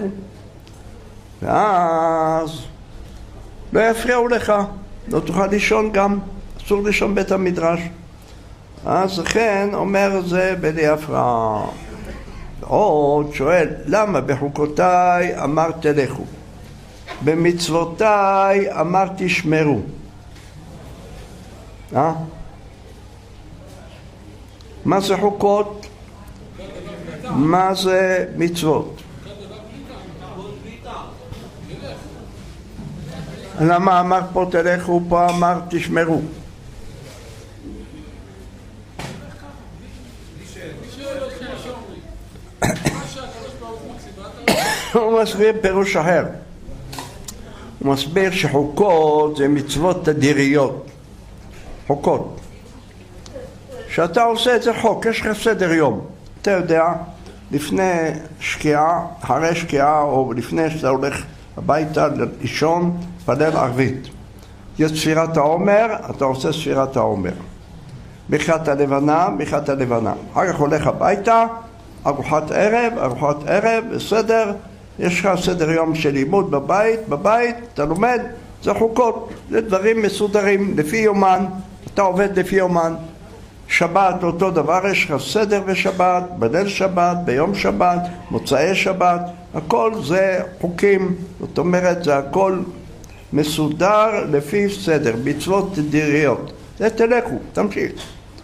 ואז לא יפריעו לך, לא תוכל לישון גם, אסור לישון בית המדרש. אז לכן אומר זה בלי הפרעה. עוד שואל, למה בחוקותיי אמר תלכו, במצוותיי אמר תשמרו? מה זה חוקות? מה זה מצוות? למה אמר פה תלכו, פה אמר תשמרו? הוא מסביר פירוש אחר. הוא מסביר שחוקות זה מצוות תדיריות. חוקות. שאתה עושה את זה חוק, יש לך סדר יום. אתה יודע, לפני שקיעה, אחרי שקיעה או לפני שאתה הולך הביתה לישון, פלל ערבית. יש ספירת העומר, אתה עושה ספירת העומר. ברכת הלבנה, ברכת הלבנה. אחר כך הולך הביתה, ארוחת ערב, בסדר, יש לך סדר יום של לימוד בבית, אתה לומד, זה חוקות, זה דברים מסודרים, לפי יומן, אתה עובד לפי יומן. שבת אותו דבר, יש לך סדר בשבת, בליל שבת, ביום שבת, מוצאי שבת, הכל זה חוקים, זאת אומרת זה הכל מסודר לפי סדר, מצוות תדיריות. זה תלכו, תמשיך.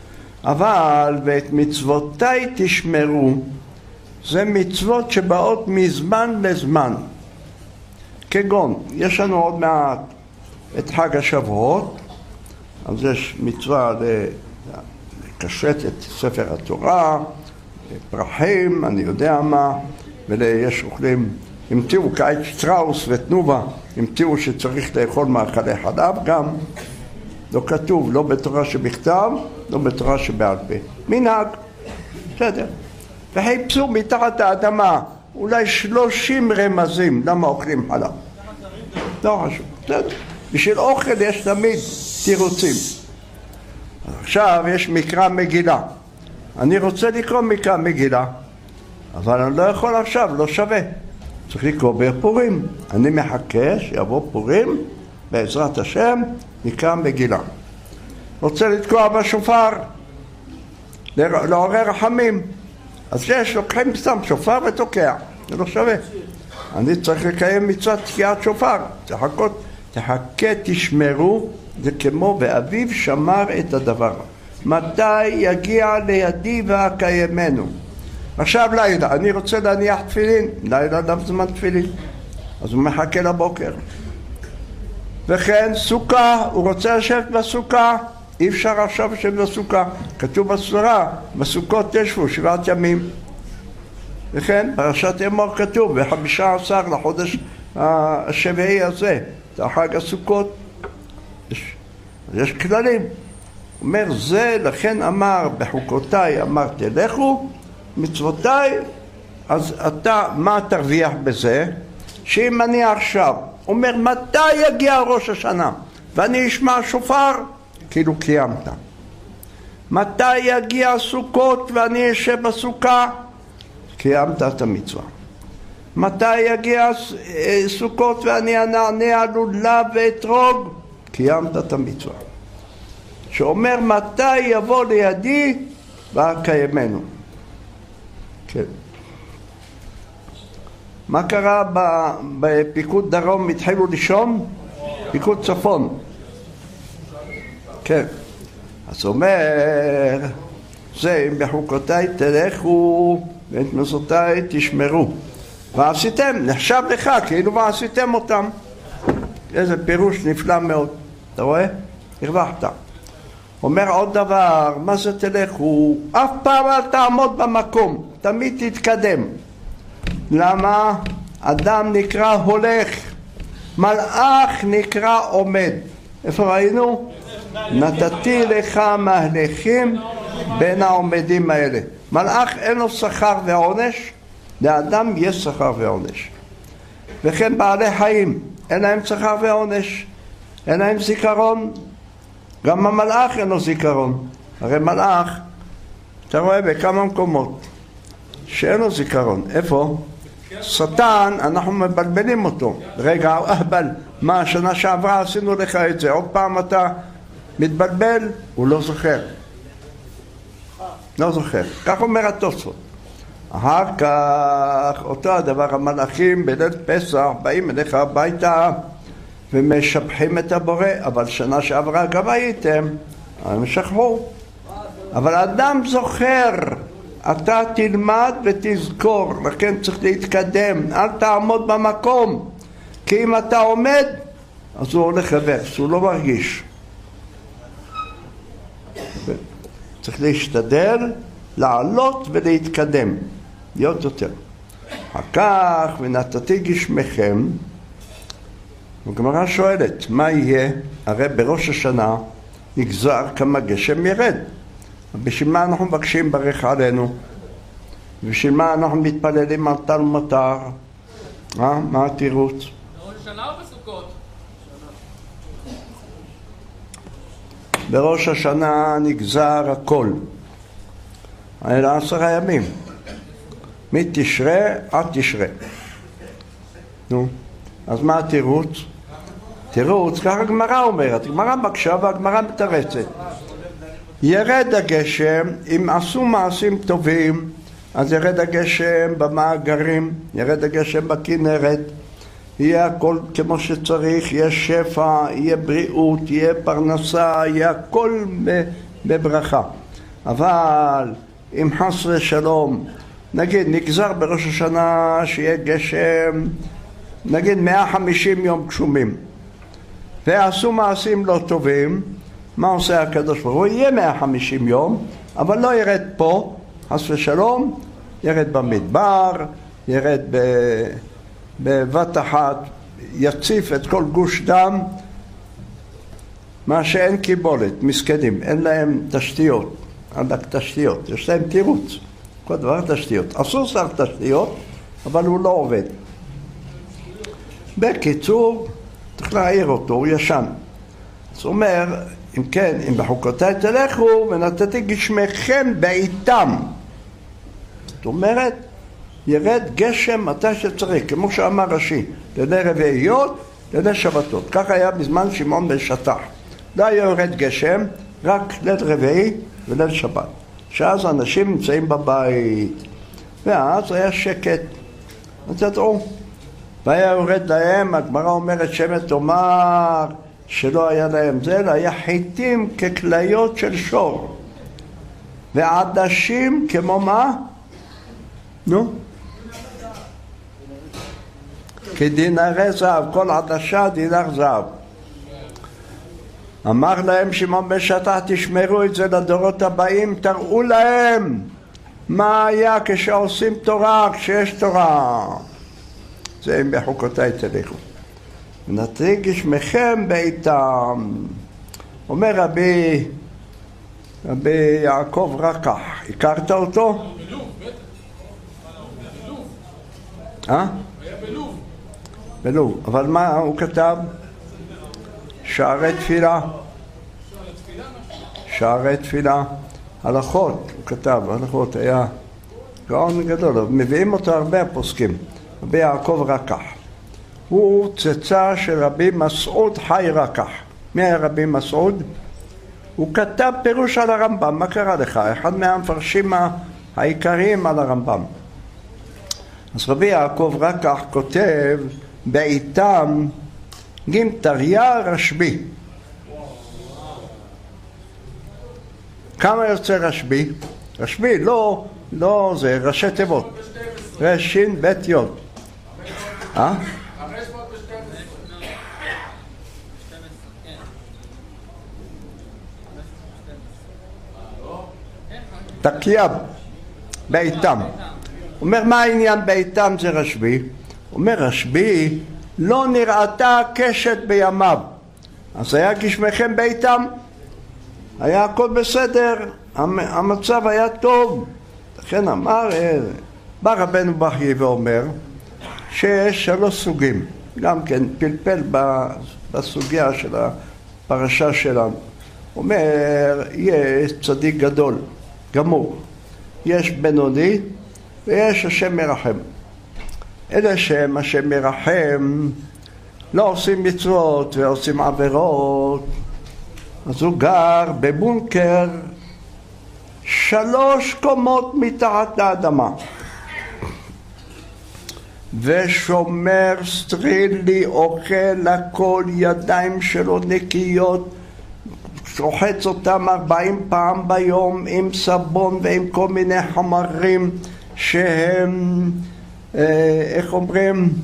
אבל ואת מצוותיי תשמרו, זה מצוות שבאות מזמן לזמן. כגון, יש לנו עוד מעט את חג השבועות, אז יש מצווה לקשט את ספר התורה, פרחים, אני יודע מה, ויש אוכלים, המציאו קיץ שטראוס ותנובה, המציאו שצריך לאכול מאכלי חלב גם, לא כתוב, לא בתורה שבכתב, לא בתורה שבעל פה. מנהג, בסדר. וחיפשו מתחת האדמה אולי 30 רמזים למה אוכלים חלב. לא חשוב, בסדר. בשביל אוכל יש תמיד תירוצים. עכשיו יש מקרא מגילה. אני רוצה לקרוא מקרא מגילה, אבל אני לא יכול עכשיו, לא שווה. צריך לקרוא בפורים. אני מחכה שיבוא פורים, בעזרת השם, נקרא מגילה. רוצה לתקוע בשופר, לעורר רחמים. אז יש, לוקחים סתם שופר ותוקע, זה לא שווה. אני צריך לקיים מצוות תקיעת שופר. תחכה, תשמרו, זה כמו ואביו שמר את הדבר. מתי יגיע לידי ואקיימנו? עכשיו לילה, אני רוצה להניח תפילין, לילה אדם זמן תפילין, אז הוא מחכה לבוקר. וכן סוכה, הוא רוצה לשבת בסוכה, אי אפשר עכשיו לשבת בסוכה, כתוב בסורה, בסוכות תשבו 7 ימים. וכן פרשת אמור כתוב ב-15 לחודש השביעי הזה, זה חג הסוכות. יש כללים. הוא אומר זה, לכן אמר בחוקותיי אמר תלכו, מצוותיי, אז אתה מה תרוויח בזה? שאם אני עכשיו אומר מתי יגיע ראש השנה ואני אשמע שופר, כאילו קיימת. מתי יגיע סוכות ואני אשב בסוכה, קיימת את המצווה. מתי יגיע סוכות ואני אנענע לולב ואתרוג, קיימת את המצווה. שאומר מתי יבוא לידי ואקיימנו. כן. מה קרה בפיקוד דרום? התחילו לישון? פיקוד צפון. כן. אז אומר, זה אם בחוקותיי תלכו ואת מצוותיי תשמרו. ועשיתם, נחשב לך כאילו ועשיתם אותם. איזה פירוש נפלא מאוד. אתה רואה? הרווחת. אומר עוד דבר, מה זה תלכו? אף פעם אל תעמוד במקום, תמיד תתקדם. למה? אדם נקרא הולך, מלאך נקרא עומד. איפה ראינו? נתתי לך מהלכים בין העומדים האלה. מלאך אין לו שכר ועונש, לאדם יש שכר ועונש. וכן בעלי חיים, אין להם שכר ועונש, אין להם זיכרון. גם המלאך אין לו זיכרון. הרי מלאך, אתה רואה בכמה מקומות שאין לו זיכרון. איפה? שטן, אנחנו מבלבלים אותו. רגע, אבל מה, השנה שעברה עשינו לך את זה, עוד פעם אתה מתבלבל, הוא לא זוכר. לא זוכר. כך אומר התוספות. אחר כך, אותו הדבר, המלאכים בליל פסח באים אליך הביתה ומשבחים את הבורא, אבל שנה שעברה גם הייתם, הם שכחו. אבל אדם זוכר, אתה תלמד ותזכור, לכן צריך להתקדם, אל תעמוד במקום, כי אם אתה עומד, אז הוא הולך רברס, הוא לא מרגיש. צריך להשתדל, לעלות ולהתקדם, להיות יותר. אחר כך, ונתתי גשמכם, הגמרא שואלת, מה יהיה? הרי בראש השנה נגזר כמה גשם ירד. בשביל מה אנחנו מבקשים ברך עלינו? בשביל מה אנחנו מתפללים על טל מטר? מה התירוץ? בראש השנה או בסוכות? בראש השנה נגזר הכל. אלא 10 ימים. מתשרה עד תשרה. נו, אז מה התירוץ? תירוץ, ככה הגמרא אומרת, הגמרא מקשה והגמרא מתרצת. ירד הגשם, אם עשו מעשים טובים, אז ירד הגשם במאגרים, ירד הגשם בכנרת, יהיה הכל כמו שצריך, יהיה שפע, יהיה בריאות, יהיה פרנסה, יהיה הכל בברכה. אבל אם חס ושלום, נגיד נגזר בראש השנה שיהיה גשם, נגיד 150 יום גשומים, ועשו מעשים לא טובים, מה עושה הקדוש ברוך הוא? יהיה 150 יום, אבל לא ירד פה, חס ושלום, ירד במדבר, ירד בבת אחת, יציף את כל גוש דם, מה שאין קיבולת, מסכנים, אין להם תשתיות, תשתיות, יש להם תירוץ, כל דבר תשתיות. אסור שר תשתיות, אבל הוא לא עובד. בקיצור, צריך להעיר אותו, הוא ישן. זאת אומרת, אם כן, אם בחוקותיי תלכו ונתתי גשמכם בעיתם. זאת אומרת, ירד גשם מתי שצריך, כמו שאמר רש"י, לילי רביעיות, לילי שבתות. כך היה בזמן שמעון בן שטח. לא היה יורד גשם, רק ליל רביעי וליל שבת. שאז האנשים נמצאים בבית, ואז היה שקט. אז תדעו, והיה יורד להם, הגמרא אומרת שמת תאמר, שלא היה להם זה, אלא היה חיטים ככליות של שור, ועדשים כמו מה? נו? כדינרי זהב, כל עדשה דינר זהב. אמר להם שמעון בן שטח, תשמרו את זה לדורות הבאים, תראו להם מה היה כשעושים תורה, כשיש תורה. זה אם בחוקותיי תלכו. ונתתי גשמכם בעיתם. אומר רבי יעקב רקח, הכרת אותו? בלוב, בטח. בלוב. היה בלוב. בלוב. אבל מה הוא כתב? שערי תפילה. שערי תפילה. הלכות, הוא כתב, הלכות, היה גאון גדול, מביאים אותו הרבה הפוסקים. רבי יעקב רקח. הוא צאצא של רבי מסעוד חי רקח. מי היה רבי מסעוד? הוא כתב פירוש על הרמב"ם. מה קרה לך? אחד מהמפרשים העיקריים על הרמב"ם. אז רבי יעקב רקח כותב בעיתם גימטריה רשב"י. כמה יוצא רשב"י? רשב"י לא זה ראשי תיבות. רשין בית יוד. 512. תקייב בעיתם. אומר מה העניין בעיתם? זה רשב"י. אומר רשב"י, לא נראתה קשת בימיו, אז היה גשמכם בעיתם, היה הכל בסדר, המצב היה טוב. לכן אמר, בא רבנו בחייא ואומר שיש 3 סוגים, גם כן פלפל בסוגיה של הפרשה שלנו. אומר, יש צדיק גדול, גמור, יש בינוני ויש השם מרחם. אלה שהם השם מרחם לא עושים מצוות ועושים עבירות, אז הוא גר בבונקר 3 קומות מתחת לאדמה ושומר סטרילי, אוכל הכל, ידיים שלו נקיות, שוחץ אותם 40 פעם ביום עם סבון ועם כל מיני חומרים שהם איך אומרים?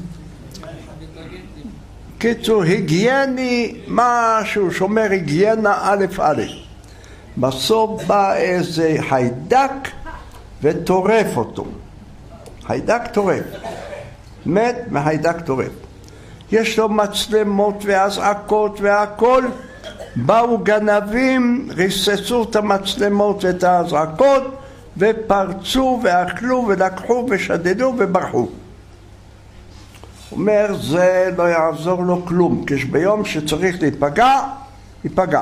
קיצור, היגייני, משהו שומר היגיינה א' א'. בסוף בא איזה חיידק וטורף אותו. חיידק טורף. מת מחיידק טורף. יש לו מצלמות והזעקות והכל. באו גנבים, ריססו את המצלמות ואת ההזעקות, ופרצו ואכלו ולקחו ושדדו וברחו. אומר, זה לא יעזור לו כלום, כשביום שצריך להיפגע, ייפגע.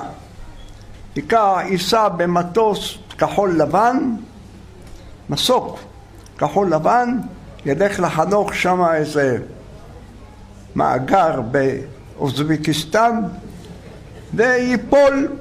ייסע במטוס כחול לבן, מסוק כחול לבן, ילך לחנוך שם איזה מאגר באוזבקיסטן, ויפול.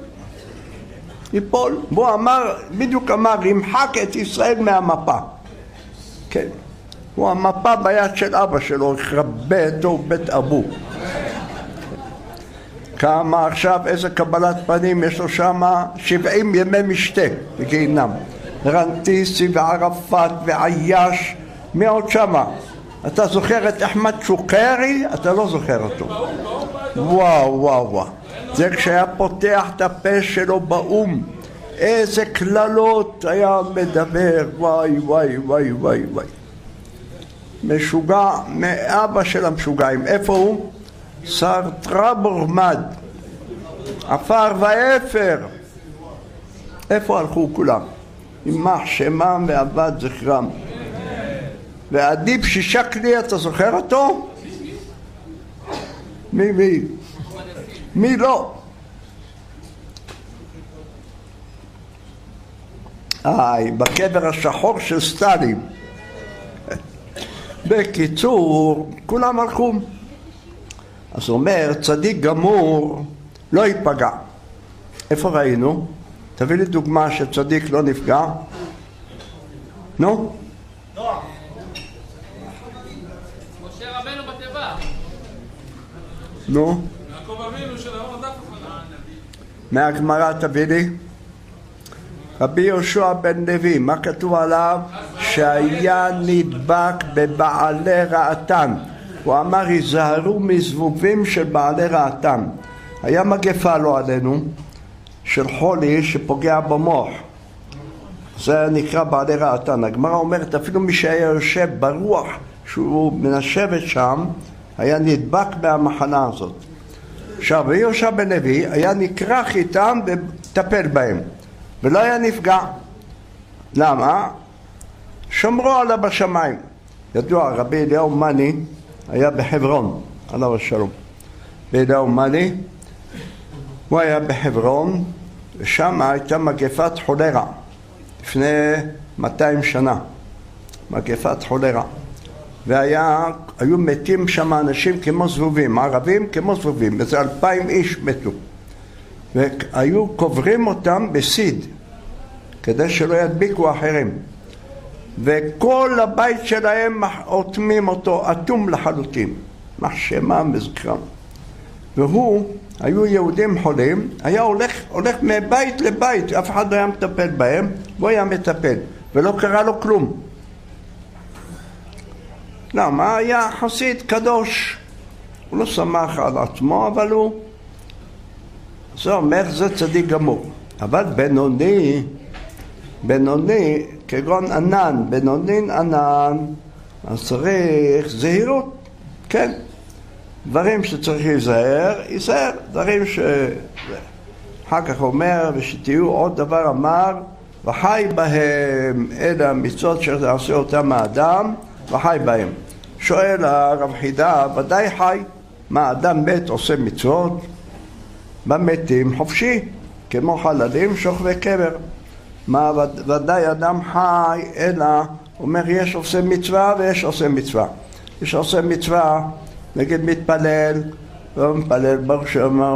והוא אמר, בדיוק אמר, ימחק את ישראל מהמפה. כן. הוא המפה ביד של אבא שלו, רבתו בית אבו. כמה עכשיו, איזה קבלת פנים יש לו שם? 70 ימי משתה בגיהינם. רנטיסי וערפאת ועייש, מי עוד שמה? אתה זוכר את אחמד שוקרי? אתה לא זוכר אותו. וואו וואו וואו, זה כשהיה פותח את הפה שלו באום, איזה כללות היה מדבר, וואי וואי וואי וואי וואי. משוגע, מאבא של המשוגעים. איפה הוא? סרטרה ברמד, עפר ואפר. איפה הלכו כולם? יימח שמם ואבד זכרם. ועדיף שישקלי, אתה זוכר אותו? מי לא? בקבר השחור של סטלין. בקיצור, כולם הלכו. אז הוא אומר, צדיק גמור לא ייפגע. איפה ראינו? תביא לי דוגמה שצדיק לא נפגע. נו? משה רבנו בתיבה. נו? יעקב אבינו של האור הדף לפניו. מהגמרא תביא לי. רבי יהושע בן לוי, מה כתוב עליו? שהיה נדבק בבעלי רעתן. הוא אמר, היזהרו מזבובים של בעלי רעתן. היה מגפה לא עלינו, של חולי שפוגע במוח. זה נקרא בעלי רעתן. הגמרא אומרת, אפילו מי שהיה יושב ברוח שהוא מנשבת שם, היה נדבק מהמחנה הזאת. עכשיו, רבי יהושע בן לוי היה נקרח איתם וטפל בהם, ולא היה נפגע. למה? שמרו עליו בשמיים. ידוע, רבי אליהו מני היה בחברון, עליו השלום. רבי אליהו מני, הוא היה בחברון, ושם הייתה מגפת חולרה, לפני 200 שנה, מגפת חולרה. והיו מתים שם אנשים כמו זבובים, ערבים כמו זבובים, איזה 2,000 איש מתו. והיו קוברים אותם בסיד, כדי שלא ידביקו אחרים. וכל הבית שלהם עוטמים אותו, אטום לחלוטין, מחשמם וזכרם. והוא, היו יהודים חולים, היה הולך מבית לבית, אף אחד לא היה מטפל בהם, הוא היה מטפל, ולא קרה לו כלום. למה? היה חסיד קדוש, הוא לא שמח על עצמו, אבל הוא, זה אומר, זה צדיק גמור. אבל בינוני, כגון ענן, בינונין ענן, אז צריך זהירות, כן. דברים שצריך ייזהר, דברים ש... אחר כך אומר, ושתהיו עוד דבר אמר, וחי בהם אלה המצוות שעשה אותם האדם, וחי בהם. שואל הרב חידה, ודאי חי, מה אדם מת עושה מצוות? במתים חופשי, כמו חללים שוכבי קבר. מה ודאי אדם חי, אלא אומר יש עושה מצווה ויש עושה מצווה. יש עושה מצווה, נגיד מתפלל, לא מתפלל ברוך שאמר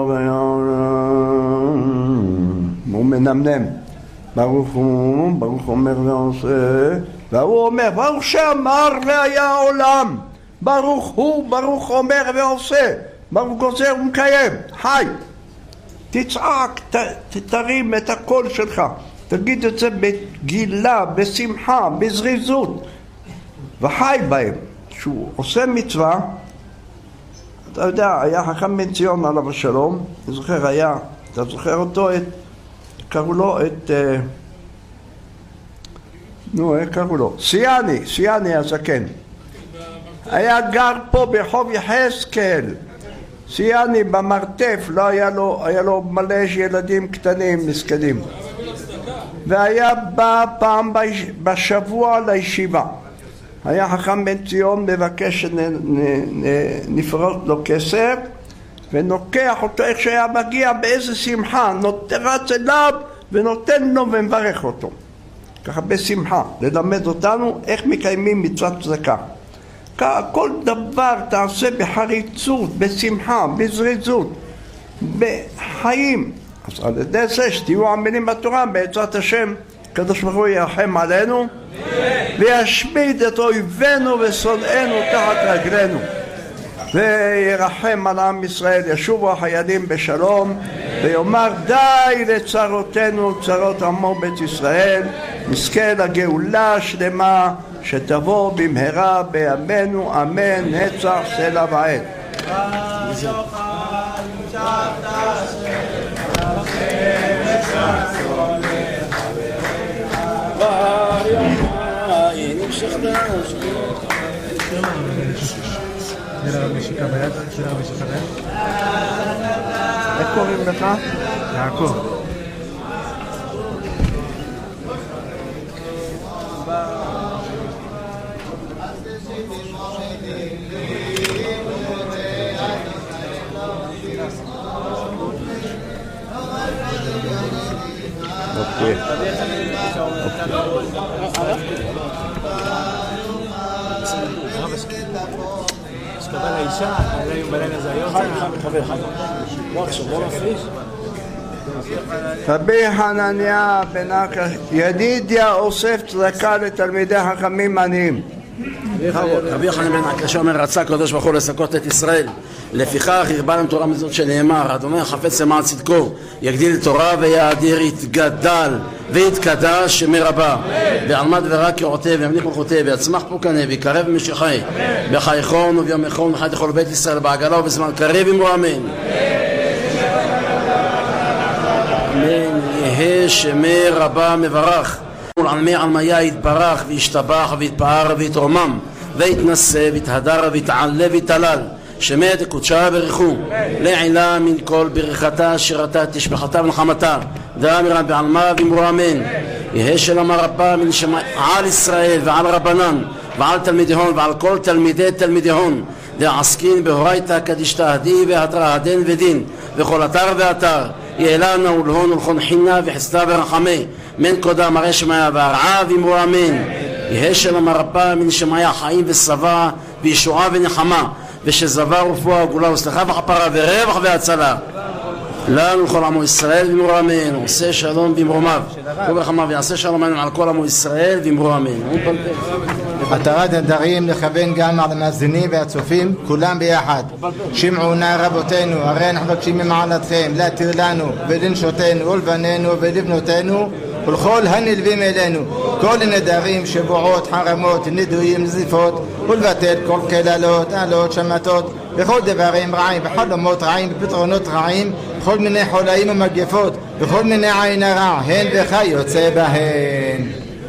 הוא מנמנם, ברוך אומר ועושה, והוא אומר ברוך שאמר והיה העולם, ברוך הוא, ברוך אומר ועושה, ברוך גוזר ומקיים, חי. תצעק, תרים את הקול שלך, תגיד את זה בגילה, בשמחה, בזריזות, וחי בהם. שהוא עושה מצווה, אתה יודע, היה חכם בן ציון עליו השלום, אני זוכר, היה, אתה זוכר אותו, קראו לו קראו לו, סיאני הזקן. היה גר פה ברחוב יחזקאל, סיאני במרתף, לא היה לו מלא ילדים קטנים, מסכנים. והיה בא פעם בשבוע לישיבה. היה חכם בן ציון מבקש שנפרוט לו כסף, ונוקח אותו איך שהיה מגיע באיזה שמחה, רץ אליו ונותן לו ומברך אותו. ככה בשמחה, ללמד אותנו איך מקיימים מצוות צדקה. כל דבר תעשה בחריצות, בשמחה, בזריזות, בחיים. אז על ידי זה שתהיו עמלים בתורה, בעזרת השם, הקדוש ברוך הוא ירחם עלינו וישמיד את אויבינו ושונאינו תחת רגלינו. וירחם על עם ישראל, ישובו החיילים בשלום, ויאמר די לצרותינו, צרות עמו בית ישראל, נזכה לגאולה השלמה שתבוא במהרה בימינו, אמן, נצח סלע ועד. איך קוראים לך? יעקב. שקבל האישה, היום בלילה זה היום. חבר, לא עכשיו, לא מפריש. רבי חנניה בן עקשיא, ידידיה אוסף צדקה לתלמידי חכמים עניים. רבי חנניה בן עקשיא אומר, רצה הקדוש ברוך הוא לזכות את ישראל, לפיכך הרבה להם תורה מזאת שנאמר, אדוני חפץ למען צדקו, יגדיל תורה ויאדיר, יתגדל ויתקדש מרבה, ועלמד ורק קראותיו וימליך מלכותיו, ויצמח פורקנה ויקרב משיחי, בחייכון וביומכון וחי לכל בית ישראל, בעגלה ובזמן קרב אמרו אמן. אמן. יהא שמי רבה מברך, ולעלמי עלמיה יתברך וישתבח ויתפאר ויתרומם ויתנשא ויתהדר ויתעלה ויתעלל, שמי תקודשה ברכו לעילה מן כל ברכתה שירתה תשבחתה ונחמתה, דאמרה בעלמה ואמרו אמן. יהא שלום רבה מן שמיים על ישראל ועל רבנן ועל תלמידיהון ועל כל תלמידי תלמידיהון, דעסקין בהורייתא קדישתא הדי והתרא הדין ודין וכל אתר ואתר, יהא לנו ולהון ולכון חינה וחסדה ורחמי מן קודם הרי שמיה והרעה ואמרו אמן. יהא שלום רבה מן שמיה חיים ושבע וישועה ונחמה, ושזבר ורפואה וגאולה וסליחה וכפרה ורווח והצלה לנו לכל עמו ישראל ואמרו אמן. עושה שלום במרומיו וברחמיו, ויעשה שלום על כל עמו ישראל ואמרו אמן. מטרת הדברים לכוון גם על המאזינים והצופים כולם ביחד. שמעו נא רבותינו, הרי אנחנו מבקשים ממעלתכם להתיר לנו ולנשותנו ולבנינו ולבנותינו ולכל הנלווים אלינו כל הנדרים, שבועות, חרמות, נדויים, נזיפות, ולבטל כל קללות, עלות, שמתות וכל דברים רעים וחלומות רעים ופתרונות רעים, בכל מיני חולאים ומגפות וכל מיני עין הרע, הן וכיוצא בהן.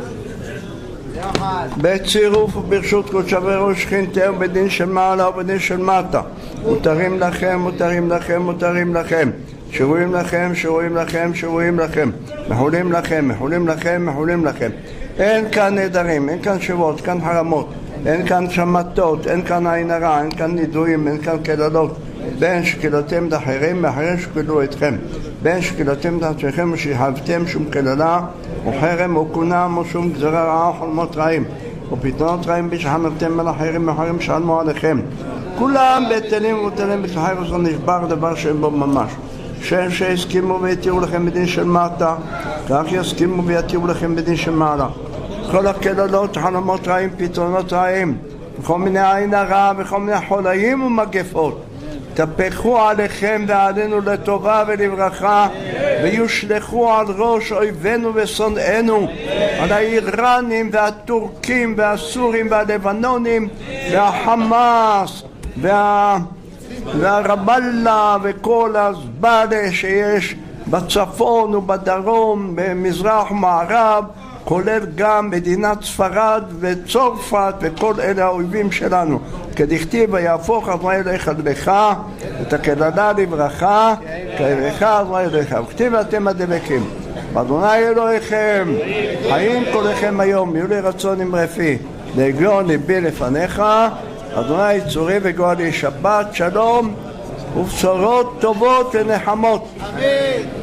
בצירוף וברשות קודשה וראש שכינתהו בדין של מעלה ובדין של מטה, מותרים לכם, מותרים לכם, מותרים לכם, שרויים לכם, שרויים לכם, שרויים לכם, מחולים לכם, מחולים לכם, מחולים לכם. אין כאן נדרים, אין כאן שבועות, כאן חרמות, אין כאן שמתות, אין כאן עין הרע, אין כאן נידויים, אין כאן קללות. בין שקלותם לאחרים מאחרים שקלו אתכם, בין שקלותם לעצמכם ושיחבתם שום קללה וחרם וקונם ושום גזרה רעה וחלומות רעים ופתרונות רעים בשחמרתם על אחרים מאחרים שלמו עליכם, כולם בטלים ובטלים בתחי רצון נשבר דבר שאין בו ממש. שהסכימו ויתירו לכם בדין של מטה, כך יסכימו ויתירו לכם בדין של מעלה. כל הקללות, חלומות רעים, פתרונות רעים וכל מיני עין הרע וכל מיני חולאים ומגפות תפחו עליכם ועלינו לטובה ולברכה, ויושלחו על ראש אויבינו ושונאינו, על האיראנים והטורקים והסורים והלבנונים והחמאס והרמאללה וכל הזבאלה שיש בצפון ובדרום, במזרח ומערב, כולל גם מדינת ספרד וצרפת וכל אלה האויבים שלנו, כדכתיב ויהפוך אדוני אליך לך את הקללה לברכה כאליך אדוני אליך, וכתיב אתם הדבקים באדוני אלוהיכם חיים כולכם היום, יהיו לי רצון עם רפי להגיון ליבי לפניך, אדוני צורי וגואלי, שבת שלום ובשורות טובות ונחמות. אמן.